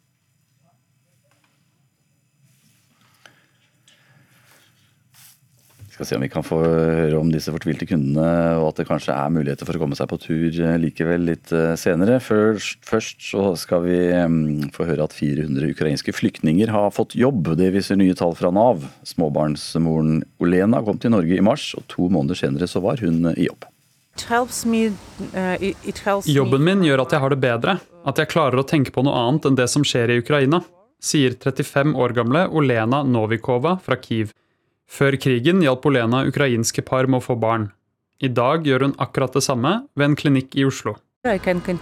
Vi skal se om vi kan få høre om disse fortvilte kundene, og at det kanskje er muligheter for å komme seg på tur likevel litt senere. Først, først så skal vi få høre at fire hundre ukrainske flyktninger har fått jobb. Det viser nye tall fra Nav. Småbarnsmoren Olena kom til Norge i mars, og to måneder senere så var hun i jobb. Jobben min gjør at jeg har det bedre, at jeg klarer å tenke på noe annet enn det som skjer i Ukraina, sier trettifem år gamle Olena Novikova fra Kyiv. Før krigen hjalp Olena ukrainske par med å få barn. I dag gjør hun akkurat det samme ved en klinikk i Oslo. Jeg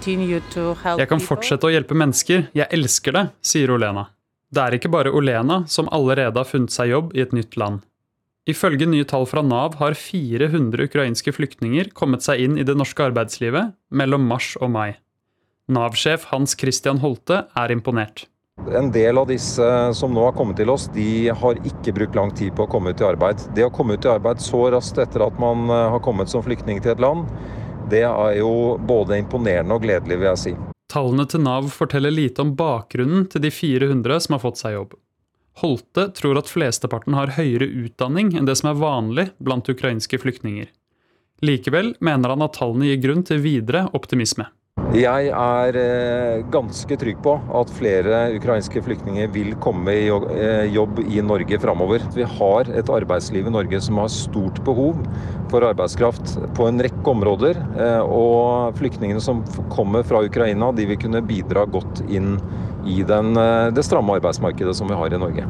kan fortsette å hjelpe mennesker, jeg elsker det, sier Olena. Det er ikke bare Olena som allerede har funnet seg jobb i et nytt land. Ifølge nye tall fra Nav har fire hundre ukrainske flyktninger kommet seg inn i det norske arbeidslivet mellom mars og mai. Nav-sjef Hans Christian Holte er imponert. En del av disse som nå har kommet til oss, de har ikke brukt lang tid på å komme ut i arbeid. Det å komme ut i arbeid så raskt etter at man har kommet som flyktning til et land, det er jo både imponerende og gledelig, vil jeg si. Tallene til Nav forteller lite om bakgrunnen til de fire hundre som har fått seg jobb. Holte tror at flesteparten har høyere utdanning enn det som er vanlig blant ukrainske flyktninger. Likevel mener han at tallene gir grunn til videre optimisme. Jeg er ganske trygg på at flere ukrainske flyktninger vil komme i jobb i Norge fremover. Vi har et arbeidsliv i Norge som har stort behov for arbeidskraft på en rekke områder, og flyktningene som kommer fra Ukraina, de vil kunne bidra godt inn i den, det stramme arbeidsmarkedet som vi har i Norge.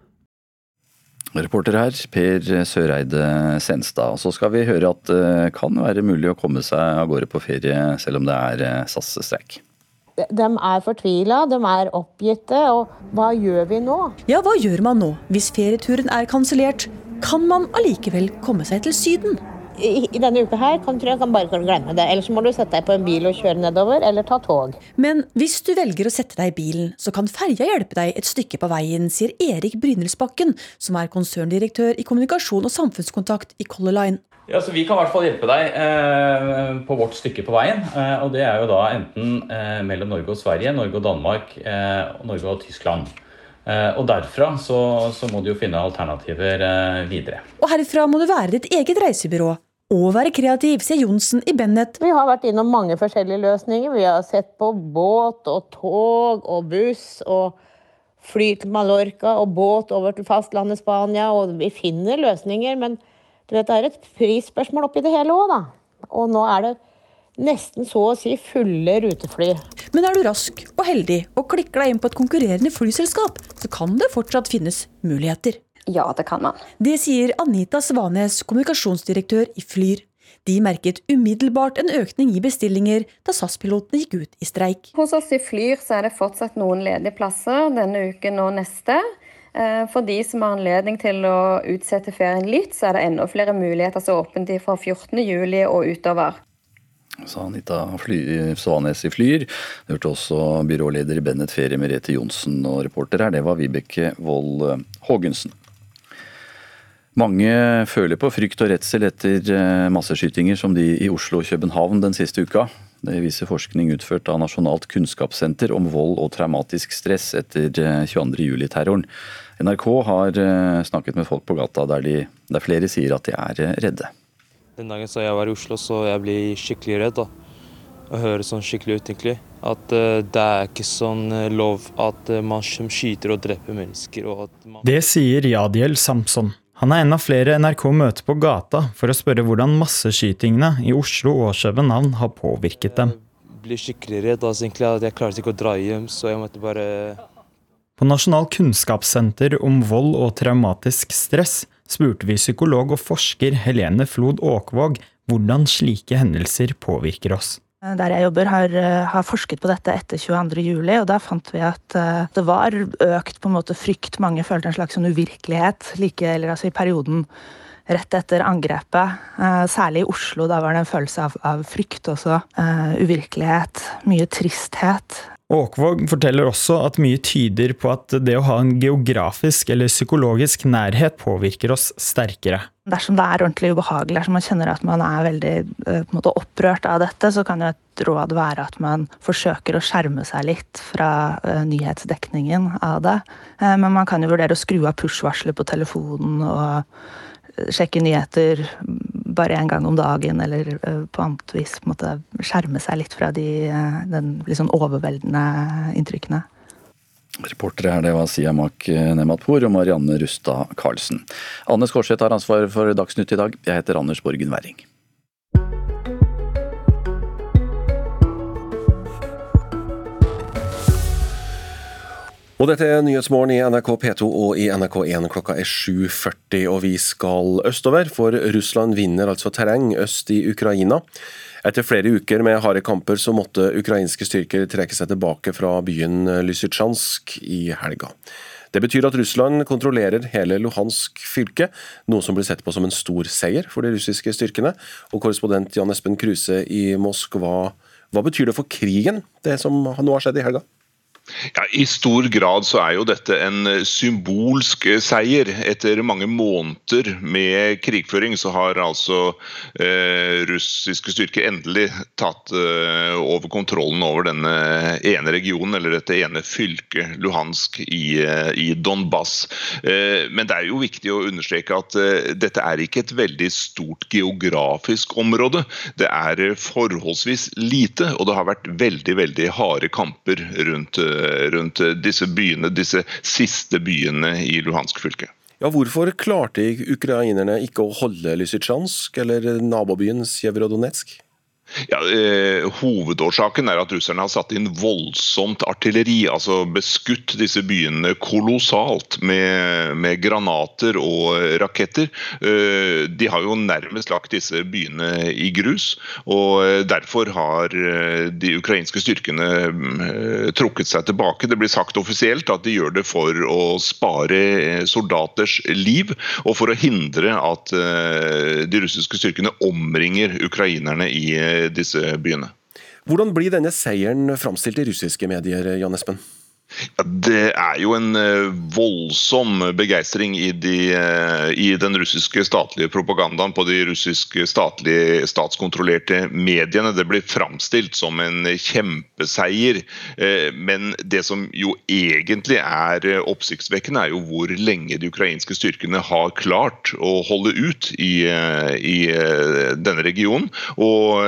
Reporter her, Per Søreide Senstad. Og så skal vi høre at det kan være mulig å komme seg av gårde på ferie selv om det er SAS-streik. De er fortvilet, de er oppgitte, og hva gjør vi nå? Ja, hva gjør man nå? Hvis ferieturen er kansellert, kan man allikevel komme seg til Syden? I, i denne uka her kan, tror jeg kan bare glemme det. Ellers må du sette deg på en bil og kjøre nedover, eller ta tog. Men hvis du velger å sette deg i bilen, så kan ferja hjelpe deg et stykke på veien, sier Erik Brynildsbakken, som er konserndirektør i kommunikasjon og samfunnskontakt i Color Line. Ja, så Vi kan i hvert fall hjelpe deg eh, på vårt stykke på veien, eh, og det er jo da enten eh, mellom Norge og Sverige, Norge og Danmark, eh, Norge og Tyskland. Og derfra så, så må du jo finne alternativer videre. Og herfra må du være ditt eget reisebyrå. og være kreativ, sier Johnsen i Bennett. Vi har vært innom mange forskjellige løsninger. Vi har sett på båt og tog og buss og fly til Mallorca og båt over til fastlandet Spania, og vi finner løsninger, men du vet, det er et prisspørsmål oppi det hele også, da. Og nå er det nesten så å si fulle rutefly. Men er du rask og heldig og klikker deg inn på et konkurrerende flyselskap, så kan det fortsatt finnes muligheter. Ja, det kan man. Det sier Anita Svanes, kommunikasjonsdirektør i Flyr. De merket umiddelbart en økning i bestillinger da S A S-pilotene gikk ut i streik. Hos oss i Flyr så er det fortsatt noen ledige plasser denne uken og neste. For de som har anledning til å utsette ferien litt, så er det enda flere muligheter som er åpent fra fjortende juli og utover. Sa Anita Fly, Svanes i Flyr. Det hørte også byråleder i Bennett Ferie Merete Johnsen, og reporter her, det var Vibeke Wold Haagensen. Mange føler på frykt og redsel etter masseskytinger som de i Oslo og København den siste uka. Det viser forskning utført av Nasjonalt kunnskapssenter om vold og traumatisk stress etter tjueandre juli-terroren. N R K har snakket med folk på gata der, de, der flere sier at de er redde. Den dagen så jeg var i Oslo, så jeg ble skikkelig redd da. Å høre sånn skikkelig utenkelig. At uh, det er ikke sånn uh, lov at uh, man skyter og dreper mennesker. Og at man... Det sier Jadiel Samson. Han er en av flere N R K møter på gata for å spørre hvordan masseskytingene i Oslo og København har påvirket dem. Jeg ble skikkelig redd, altså egentlig at jeg klarte ikke å dra hjem, så jeg måtte bare... På Nasjonalt kunnskapssenter om vold og traumatisk stress spurte vi psykolog og forsker Helene Flod Åkvåg hvordan slike hendelser påvirker oss. Der jeg jobber har, har forsket på dette etter tjueandre juli, og der fant vi at det var økt på en måte frykt. Mange følte en slags sånn uvirkelighet, like, eller altså i perioden rett etter angrepet. Særlig i Oslo, da var det en følelse av, av frykt også. Uvirkelighet, mye tristhet. Åkvåg forteller også at mye tyder på at det å ha en geografisk eller psykologisk nærhet påvirker oss sterkere. Dersom det er ordentlig ubehagelig, dersom man kjenner at man er veldig på en måte, opprørt av dette, så kan jo et råd være at man forsøker å skjerme seg litt fra uh, nyhetsdekningen av det. Uh, men man kan jo vurdere å skru av push-varsler på telefonen og sjekke nyheter bare en gang om dagen, eller uh, på annet vis på en måte, skjerme seg litt fra de, uh, den litt sånn overveldende inntrykkene. Reportere her, det var Siamak Nematpour og Marianne Rustad Karlsen. Anne Skorseth har ansvar for Dagsnytt i dag. Jeg heter Anders Borgen Werring. Og dette er Nyhetsmorgen i N R K P to og i N R K en. Klokka er sju førti, og vi skal østover, for Russland vinner altså terreng øst i Ukraina. Etter flere uker med harde kamper så måtte ukrainske styrker trekke seg tilbake fra byen Lysytsjansk i helga. Det betyr at Russland kontrollerer hele Luhansk fylke, noe som blir sett på som en stor seier for de russiske styrkene. Og korrespondent Jan Espen Kruse i Moskva, hva betyr det for krigen, det som nå har skjedd i helga? Ja, I stor grad så er jo dette en symbolsk seier. Etter mange måneder med krigføring så har altså eh, russiske styrker endelig tatt eh, over kontrollen over denne ene regionen, eller dette ene fylket, Luhansk i, eh, i Donbass. Eh, men det er jo viktig å understreke at eh, dette er ikke et veldig stort geografisk område. Det er forholdsvis lite, og det har vært veldig, veldig harde kamper rundt rundt disse byene, disse siste byene i Luhansk fylke. Ja, hvorfor klarte ukrainerne ikke å holde Lysytsjansk eller nabobyen Sjeverodonetsk? Ja, eh, hovedårsaken er at russerne har satt inn voldsomt artilleri, altså beskutt disse byene kolossalt med, med granater og raketter. Eh, de har jo nærmest lagt disse byene i grus, og derfor har de ukrainske styrkene eh, trukket seg tilbake. Det blir sagt offisielt at de gjør det for å spare soldaters liv, og for å hindre at eh, de russiske styrkene omringer ukrainerne i disse byene. Hvordan blir denne seieren framstilt i russiske medier, Jan Espen? Ja, det er jo en voldsom begeistring i, de, i den russiske statlige propagandaen på de russiske statlige statskontrollerte mediene. Det blir framstilt som en kjempeseier, men det som jo egentlig er oppsiktsvekkende er jo hvor lenge de ukrainske styrkene har klart å holde ut i, i denne regionen. Og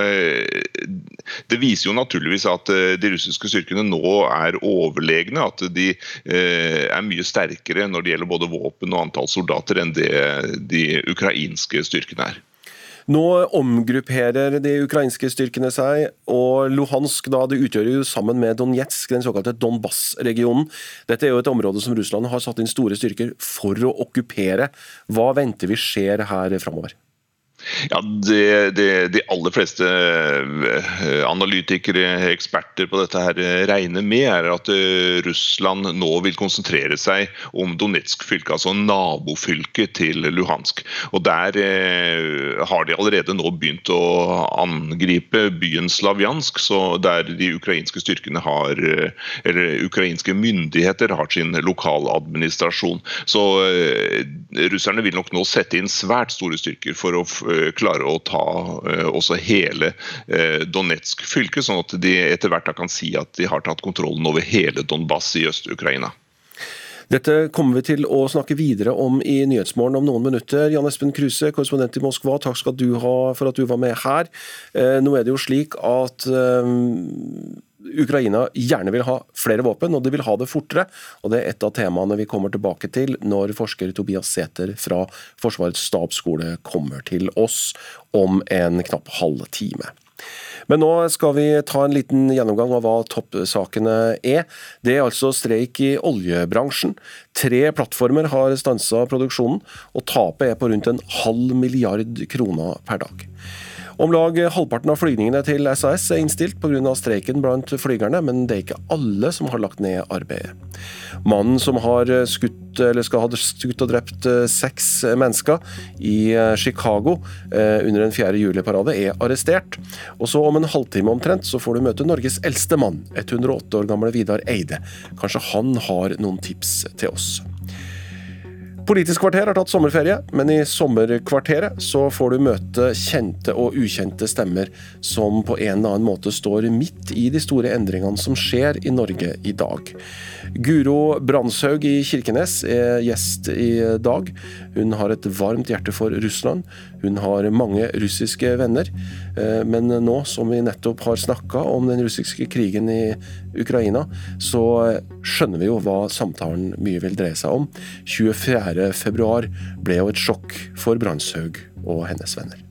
det viser jo naturligvis at de russiske styrkene nå er overlegne, at de eh, er mye sterkere når det gjelder både våpen og antall soldater enn det de ukrainske styrkene er. Nå omgrupperer de ukrainske styrkene seg, og Luhansk da, det utgjør jo sammen med Donetsk, den såkalte Donbass-regionen. Dette er jo et område som Russland har satt inn store styrker for å okkupere. Hva venter vi skjer her fremover? Ja, det, det, de aller fleste analytikere, eksperter på dette her regner med er at Russland nå vil konsentrere seg om Donetsk fylke, altså nabofylke til Luhansk. Og der eh, har de allerede nå begynt å angripe byen Slavjansk, så der de ukrainske styrkene har, eller ukrainske myndigheter har sin lokaladministrasjon. Så eh, russerne vil nok nå sette inn svært store styrker for å klare å ta uh, også hele uh, Donetsk fylke, sånn at de etter hvert kan si at de har tatt kontrollen over hele Donbass i Øst-Ukraina. Dette kommer vi til å snakke videre om i Nyhetsmorgen om noen minutter. Jan Espen Kruse, korrespondent i Moskva, takk skal du ha for at du var med her. Uh, nå er det jo slik at uh, Ukraina gjerne vil ha flere våpen, og de vil ha det fortere. Og det er et av temaene vi kommer tilbake til når forsker Tobias Sæther fra Forsvarets stabsskole kommer til oss om en knapp halv time. Men nå skal vi ta en liten gjennomgang av hva toppsakene er. Det er altså streik i oljebransjen. Tre plattformer har stanset produksjonen, og tapet er på rundt en halv milliard kroner per dag. Om lag halvparten av flygningene til S A S er innstilt på grunn av streiken blant flygerne, men det er ikke alle som har lagt ned arbeidet. Mannen som har skutt, eller skal ha skutt og drept seks mennesker i Chicago under en fjerde juli-parade er arrestert. Og så om en halvtime omtrent så får du møte Norges eldste mann, hundre og åtte år gamle Vidar Eide. Kanskje han har noen tips til oss. Politisk kvarter har tatt sommerferie, men i sommerkvarteret så får du møte kjente og ukjente stemmer som på en eller annen måte står midt i de store endringene som skjer i Norge i dag. Guro Brandshaug i Kirkenes er gjest i dag. Hun har et varmt hjerte for Russland. Hun har mange russiske venner, men nå som vi nettopp har snakket om den russiske krigen i Ukraina, så skjønner vi jo hva samtalen mye vil dreie seg om. tjuefjerde februar ble jo et sjokk for Brandshaug og hennes venner.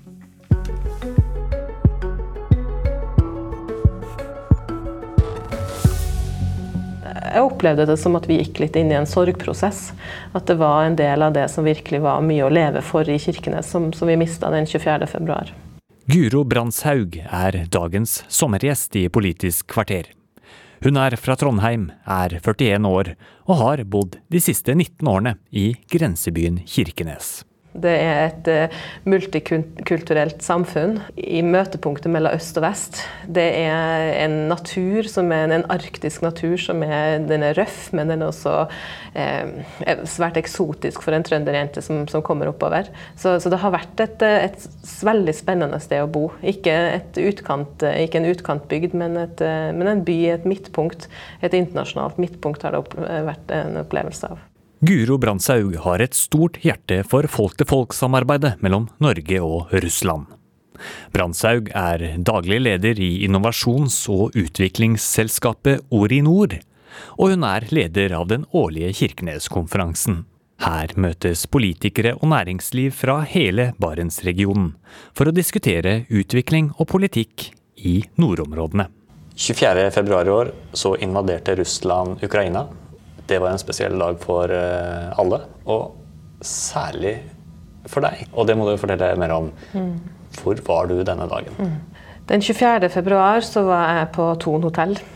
Jeg opplevde det som at vi gikk litt inn i en sorgprosess. At det var en del av det som virkelig var mye å leve for i Kirkenes, som, som vi mistet den tjuefjerde februar. Guro Brandshaug er dagens sommergjest i Politisk kvarter. Hun er fra Trondheim, er førtien år, og har bodd de siste nitten årene i grensebyen Kirkenes. Det er et uh, multikulturelt samfunn i møtepunktet mellom øst og vest. Det er en natur som er en, en arktisk natur som er, den er røff, men den er også uh, er svært eksotisk for en trønderjente som, som kommer oppover. Så, så det har vært et, et veldig spennende sted å bo. Ikke, et utkant, ikke en utkantbygd, men, et, men en by, et midtpunkt. Et internasjonalt midtpunkt har det opp, vært en opplevelse av. Guro Brandshaug har et stort hjerte for folk-til-folk-samarbeidet mellom Norge og Russland. Brandshaug er daglig leder i innovasjons- og utviklingsselskapet Orinor, og hun er leder av den årlige Kirkenes-konferansen. Her møtes politikere og næringsliv fra hele Barentsregionen for å diskutere utvikling og politikk i nordområdene. tjuefjerde februar i år så invaderte Russland Ukraina. Det var en spesiell dag for alle, og særlig for deg. Og det må du fortelle mer om. Mm. Hvor var du denne dagen? Mm. Den tjuefjerde februar så var jeg på Thon hotell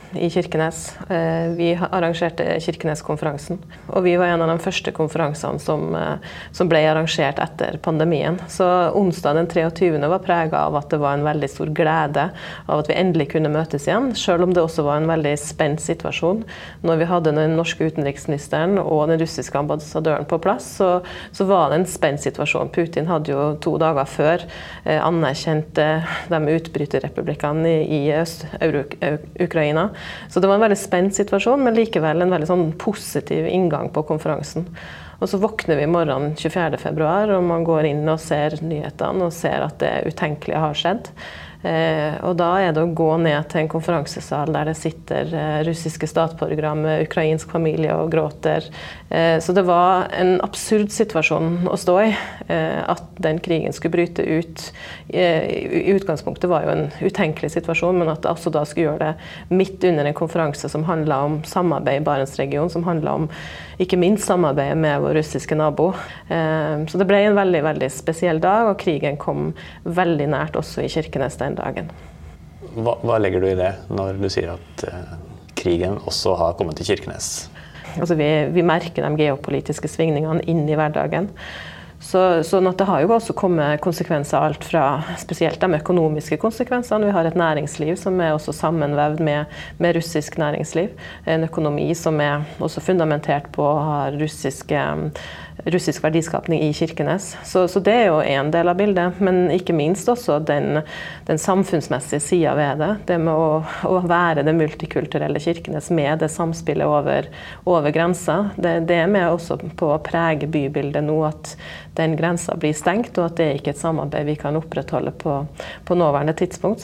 i Kirkenes. Vi arrangerte Kirkenes-konferansen, og vi var en av de første konferansene som, som ble arrangert etter pandemien. Så onsdag den treogtyvende var preget av at det var en veldig stor glede av at vi endelig kunne møtes igjen, selv om det også var en veldig spent situasjon. Når vi hadde den norske utenriksministeren og den russiske ambassadøren på plass, så, så var det en spent situasjon. Putin hadde jo to dager før eh, anerkjent eh, de utbryterrepublikkene i, i Øst-Ukraina. Så det var en veldig spent situasjon, men likevel en veldig sånn positiv inngang på konferansen. Og så våkner vi i morgen tjuefjerde februar, og man går inn og ser nyhetene og ser at det utenkelige har skjedd. Eh, og da er det å gå ned til en konferansesal der det sitter eh, russiske statsborgere med ukrainsk familie og gråter. Eh, så det var en absurd situasjon å stå i, eh, at den krigen skulle bryte ut. Eh, I utgangspunktet var jo en utenkelig situasjon, men at det også da skulle gjøre det midt under en konferanse som handlet om samarbeid i Barentsregionen, som handlet om ikke minst samarbeidet med vår russiske nabo. Eh, så det ble en veldig, veldig spesiell dag, og krigen kom veldig nært også i Kirkenes den dagen. Hva, hva legger du i det når du sier at uh, krigen også har kommet til Kirkenes? Altså vi, vi merker de geopolitiske svingningene inn i hverdagen. Så, sånn at det har jo også kommet konsekvenser alt fra spesielt de økonomiske konsekvensene. Vi har et næringsliv som er også sammenvevd med, med russisk næringsliv. En økonomi som er også fundamentert på å ha russiske russisk verdiskapning i Kirkenes. Så, så det er jo en del av bildet, men ikke minst også den, den samfunnsmessige siden ved det. Det med å, å være det multikulturelle Kirkenes med det samspillet over, over grensa. Det, det er med også på å prege bybildet nå at den grensa blir stengt, og at det ikke er et samarbeid vi kan opprettholde på, på nåværende tidspunkt.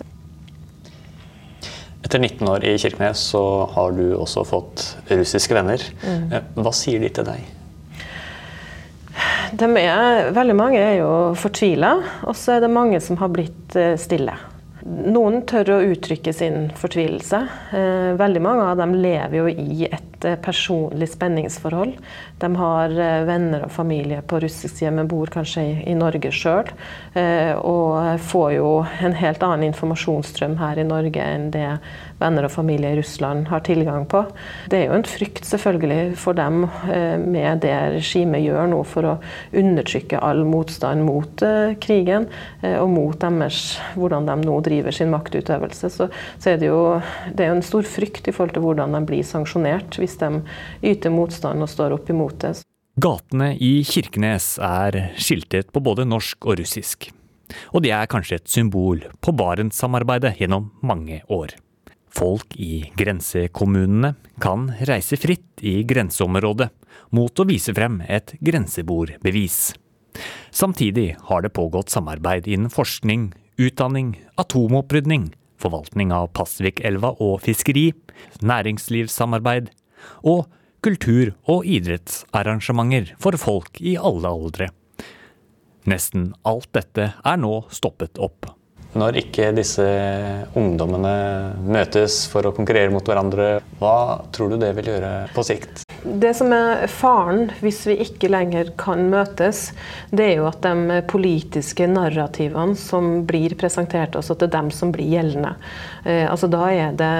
Etter nitten år i Kirkenes så har du også fått russiske venner. Mm. Hva sier de til deg? De er, veldig mange er jo fortvilet, og så er det mange som har blitt stille. Noen tør å uttrykke sin fortvilelse. Veldig mange av dem lever jo i et personlig spenningsforhold. De har venner og familie på russisk side, men bor kanskje i, i Norge selv, og får jo en helt annen informasjonsstrøm her i Norge enn det venner og familie i Russland har tilgang på. Det er jo en frykt selvfølgelig for dem med det regimet gjør nå for å undertrykke all motstand mot krigen, og mot deres, hvordan de nå driver sin maktutøvelse. Så, så er det jo det er en stor frykt i forhold til hvordan de blir sanksjonert hvis de yter motstand og står opp imot det. Gatene i Kirkenes er skiltet på både norsk og russisk. Og de er kanskje et symbol på Barentssamarbeidet gjennom mange år. Folk i grensekommunene kan reise fritt i grenseområdet mot å vise frem et grensebordbevis. Samtidig har det pågått samarbeid innen forskning, utdanning, atomopprydning, forvaltning av Pasvikelva og fiskeri, næringslivssamarbeid og kultur- og idrettsarrangementer for folk i alle aldre. Nesten alt dette er nå stoppet opp. Når ikke disse ungdommene møtes for å konkurrere mot hverandre, hva tror du det vil gjøre på sikt? Det som er faren hvis vi ikke lenger kan møtes, det er jo at de politiske narrativene som blir presentert oss, at det er dem som blir gjeldende. Eh, altså da er det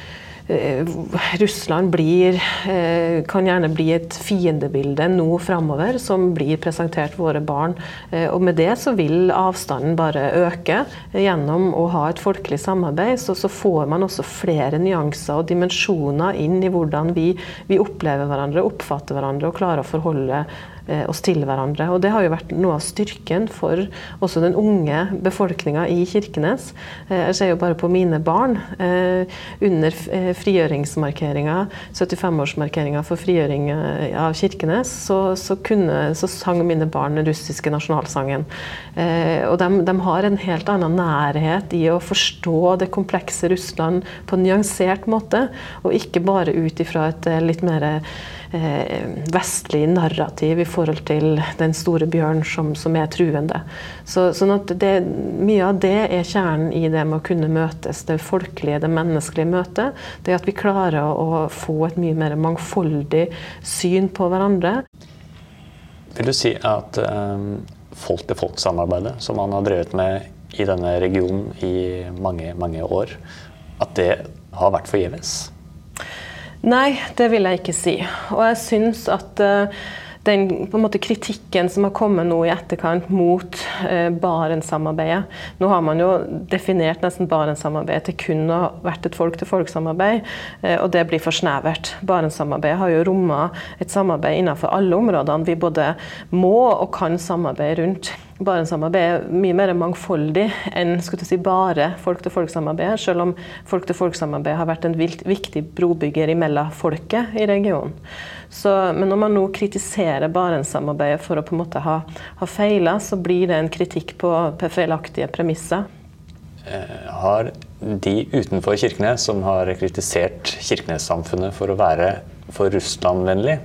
Russland blir, kan gjerne bli et fiendebilde nå fremover som blir presentert våre barn. Og med det så vil avstanden bare øke. Gjennom å ha et folkelig samarbeid så, så får man også flere nyanser og dimensjoner inn i hvordan vi, vi opplever hverandre, oppfatter hverandre og klarer å forholde oss til hverandre. Og det har jo vært noe av styrken for også den unge befolkningen i Kirkenes. Jeg ser jo bare på mine barn. Under frigjøringsmarkeringen, syttifem-årsmarkeringen for frigjøring av Kirkenes, så, så, kunne, så sang mine barn den russiske nasjonalsangen. Og de, de har en helt annen nærhet i å forstå det komplekse Russland på en nyansert måte, og ikke bare ut ifra et litt mer vestlig narrativ i forhold til den store bjørn som, som er truende. Så, sånn at det, mye av det er kjernen i det med å kunne møtes, det folkelige, det menneskelige møtet, det at vi klarer å få et mye mer mangfoldig syn på hverandre. Vil du si at um, folk-til-folk-samarbeidet som man har drevet med i denne regionen i mange, mange år, at det har vært forgjeves? Nei, det vil jeg ikke si. Og jeg synes at uh, den på en måte, kritikken som har kommet nå i etterkant mot eh, Barentssamarbeidet. Nå har man jo definert nesten Barentssamarbeidet til kun å ha vært et folk-til-folk-samarbeid, eh, og det blir for snevert. Barentssamarbeidet har jo rommet et samarbeid innenfor alle områdene vi både må og kan samarbeide rundt. Barentssamarbeidet er mye mer mangfoldig enn skulle si, bare folk-til-folk-samarbeidet, selv om folk-til-folk-samarbeidet har vært en viktig brobygger imellom folket i regionen. Så, men når man nå kritiserer Barentssamarbeidet for å på en måte ha, ha feilet, så blir det en kritikk på feilaktige premisser. Har de utenfor Kirkenes som har kritisert Kirkenes-samfunnet for å være for Russland-vennlig,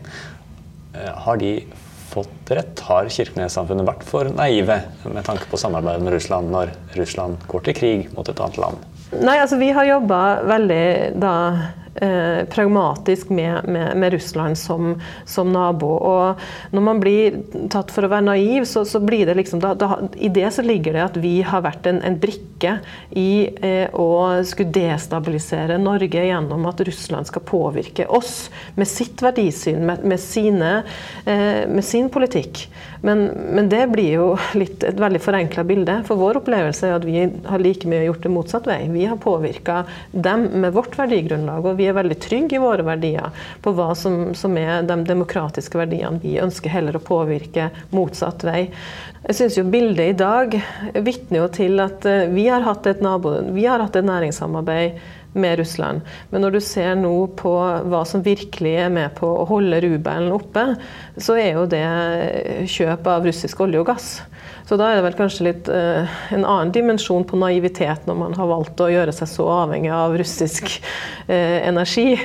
har de fått rett? Har Kirkenes-samfunnet vært for naive med tanke på samarbeid med Russland når Russland går til krig mot et annet land? Nei, altså vi har jobbet veldig da Eh, pragmatisk med, med, med Russland som, som nabo. Og når man blir tatt for å være naiv, så, så blir det liksom, da, da, i det så ligger det at vi har vært en, en brikke i eh, å skulle destabilisere Norge gjennom at Russland skal påvirke oss med sitt verdisyn, med, med, sine, eh, med sin politikk. Men, men det blir jo litt et veldig forenklet bilde, for vår opplevelse er at vi har like mye gjort det motsatt vei. Vi har påvirket dem med vårt verdigrunnlag, og vi er veldig trygge i våre verdier på hva som, som er de demokratiske verdiene. Vi ønsker heller å påvirke motsatt vei. Jeg synes jo bildet i dag vitner jo til at vi har hatt et nabo, vi har hatt et næringssamarbeid med Russland. Men når du ser nå på hva som virkelig er med på å holde rubelen oppe, så er jo det kjøp av russisk olje og gass. Så da er det vel kanskje litt uh, en annen dimensjon på naivitet når man har valgt å gjøre seg så avhengig av russisk uh, energi.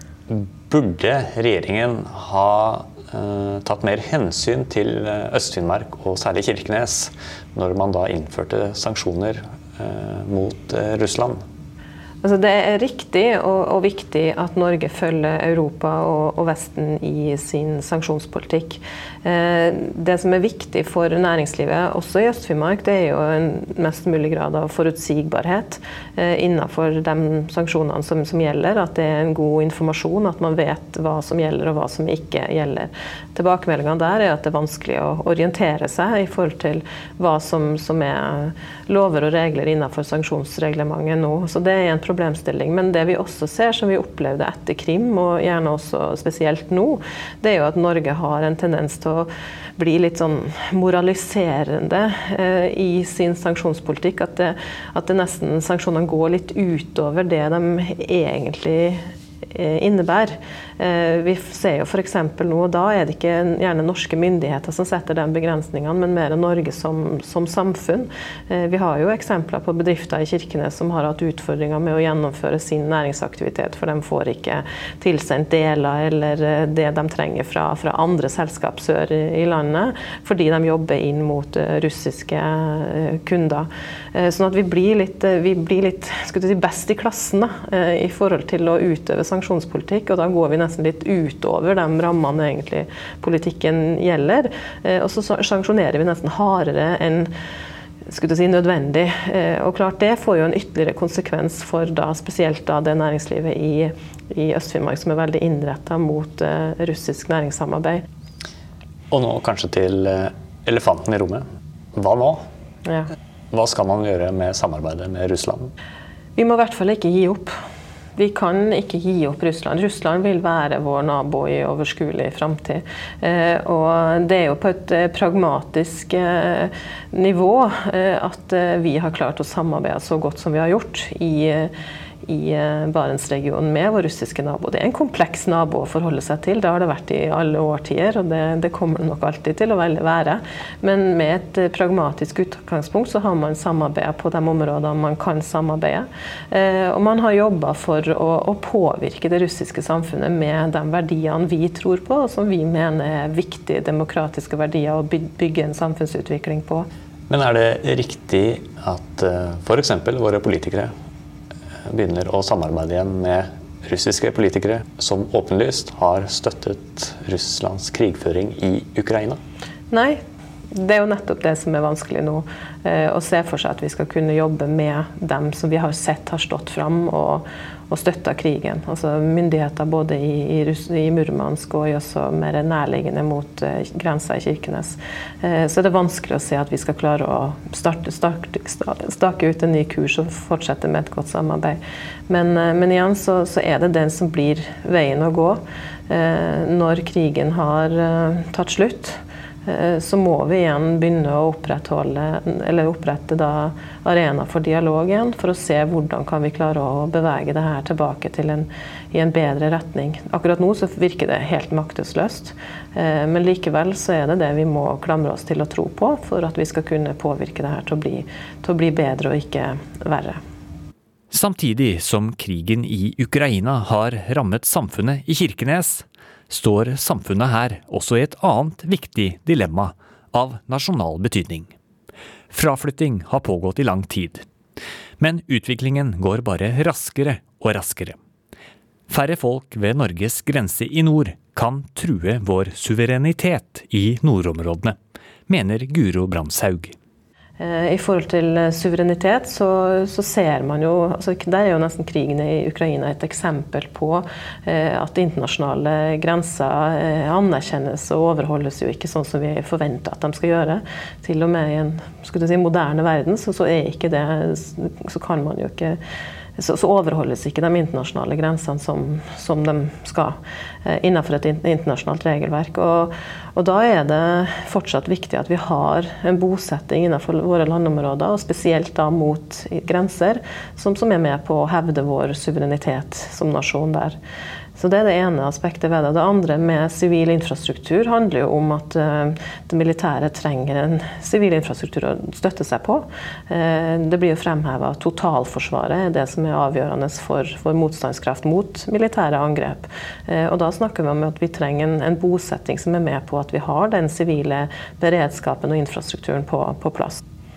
Burde regjeringen ha uh, tatt mer hensyn til Øst-Finnmark og særlig Kirkenes når man da innførte sanksjoner uh, mot uh, Russland? Altså det er riktig og, og viktig at Norge følger Europa og, og Vesten i sin sanksjonspolitikk. Eh, det som er viktig for næringslivet, også i Øst-Finnmark, det er jo en mest mulig grad av forutsigbarhet eh, innenfor de sanksjonene som, som gjelder, at det er en god informasjon, at man vet hva som gjelder og hva som ikke gjelder. Tilbakemeldingene der er at det er vanskelig å orientere seg i forhold til hva som, som er lover og regler innenfor sanksjonsreglementet nå. Så det er en problemstilling. Men det vi også ser, som vi opplevde etter Krim, og gjerne også spesielt nå, det er jo at Norge har en tendens til å bli litt sånn moraliserende eh, i sin sanksjonspolitikk, at, det, at det nesten sanksjonene går litt utover det de egentlig innebærer. Vi ser jo for eksempel nå, og da er det ikke gjerne norske myndigheter som setter den begrensningene, men mer Norge som, som samfunn. Vi har jo eksempler på bedrifter i Kirkenes som har hatt utfordringer med å gjennomføre sin næringsaktivitet, for de får ikke tilsendt deler eller det de trenger fra, fra andre selskap sør i landet, fordi de jobber inn mot russiske kunder. Sånn at vi blir litt, vi blir litt skulle jeg si, best i klassen da, i forhold til å utøve sanksjonspolitikk, og da går vi nesten litt utover de rammene egentlig politikken gjelder, og så sanksjonerer vi nesten hardere enn skulle si, nødvendig. Og klart det får jo en ytterligere konsekvens for da, spesielt da, det næringslivet i, i Øst-Finnmark som er veldig innrettet mot uh, russisk næringssamarbeid. Og nå kanskje til elefanten i rommet. Hva nå? Ja. Hva skal man gjøre med samarbeidet med Russland? Vi må i hvert fall ikke gi opp. Vi kan ikke gi opp Russland. Russland vil være vår nabo i overskuelig fremtid. Eh, og det er jo på et eh, pragmatisk eh, nivå eh, at eh, vi har klart å samarbeide så godt som vi har gjort i eh, i Barentsregionen med vår russiske nabo. Det er en kompleks nabo å forholde seg til. Det har det vært i alle årtier, og det, det kommer det nok alltid til å være. Men med et pragmatisk utgangspunkt så har man samarbeidet på de områdene man kan samarbeide. Eh, og man har jobbet for å, å påvirke det russiske samfunnet med de verdiene vi tror på, og som vi mener er viktige demokratiske verdier å bygge en samfunnsutvikling på. Men er det riktig at for eksempel våre politikere begynner å samarbeide igjen med russiske politikere som åpenlyst har støttet Russlands krigføring i Ukraina? Nei, det er jo nettopp det som er vanskelig nå, å se for seg at vi skal kunne jobbe med dem som vi har sett har stått fram og, og støttet krigen. Altså myndigheter både i, i, Russ, i Murmansk og også mer nærliggende mot uh, grensa i Kirkenes. Uh, så det er vanskelig å se at vi skal klare å starte, starte, stake ut en ny kurs og fortsette med et godt samarbeid. Men, uh, men igjen så, så er det den som blir veien å gå. Uh, når krigen har uh, tatt slutt, så må vi igjen begynne å opprettholde, eller opprette da arena for dialog igjen, for å se hvordan kan vi klare å bevege det her tilbake til en, i en bedre retning. Akkurat nå så virker det helt maktesløst, men likevel så er det det vi må klamre oss til å tro på, for at vi skal kunne påvirke det her til å bli, til å bli bedre og ikke verre. Samtidig som krigen i Ukraina har rammet samfunnet i Kirkenes, står samfunnet her også i et annet viktig dilemma av nasjonal betydning. Fraflytting har pågått i lang tid, men utviklingen går bare raskere og raskere. Færre folk ved Norges grense i nord kan true vår suverenitet i nordområdene, mener Guro Brandtzæg. I forhold til suverenitet så, så ser man jo, altså der er jo nesten krigen i Ukraina et eksempel på eh, at internasjonale grenser eh, anerkjennes og overholdes jo ikke sånn som vi forventer at de skal gjøre. Til og med i en skulle si, moderne verden så, så er ikke det, så kan man jo ikke Så, så overholdes ikke de internasjonale grensene som, som de skal eh, innenfor et internasjonalt regelverk. Og, og da er det fortsatt viktig at vi har en bosetting innenfor våre landområder, og spesielt da mot grenser, som, som er med på å hevde vår suverenitet som nasjon der. Så det er det ene aspektet ved det. Det andre med sivil infrastruktur handler jo om at uh, det militære trenger en sivil infrastruktur å støtte seg på. Uh, det blir jo fremhevet at totalforsvaret er det som er avgjørende for, for motstandskraft mot militære angrep. Uh, og da snakker vi om at vi trenger en, en bosetting som er med på at vi har den sivile beredskapen og infrastrukturen på, på plass.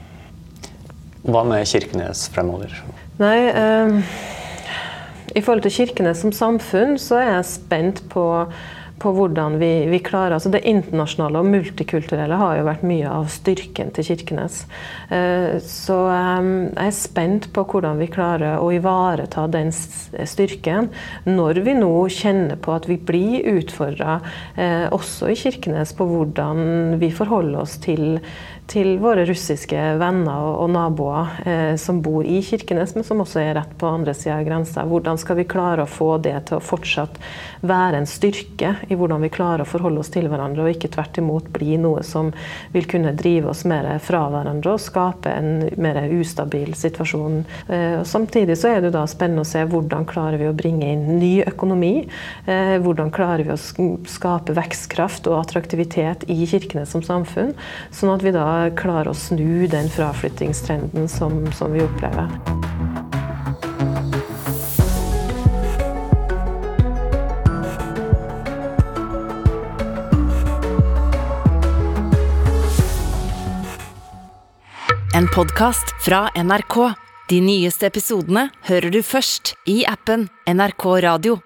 Hva med Kirkenes fremover? Nei... Uh, I forhold til Kirkenes som samfunn så er jeg spent på, på hvordan vi, vi klarer, altså det internasjonale og multikulturelle har jo vært mye av styrken til Kirkenes. Så jeg er spent på hvordan vi klarer å ivareta den styrken når vi nå kjenner på at vi blir utfordret også i Kirkenes på hvordan vi forholder oss til til våre russiske venner og naboer eh, som bor i Kirkenes, men som også er rett på andre siden av grensen. Hvordan skal vi klare å få det til å fortsatt være en styrke i hvordan vi klarer å forholde oss til hverandre, og ikke tvert imot bli noe som vil kunne drive oss mer fra hverandre og skape en mer ustabil situasjon. Eh, og samtidig så er det da spennende å se hvordan klarer vi å bringe inn ny økonomi, eh, hvordan klarer vi å skape vekstkraft og attraktivitet i Kirkenes som samfunn, sånn at vi da klarer å snu den fraflyttingstrenden som, som vi opplever. En podcast fra N R K. De nyeste episodene hører du først i appen N R K Radio.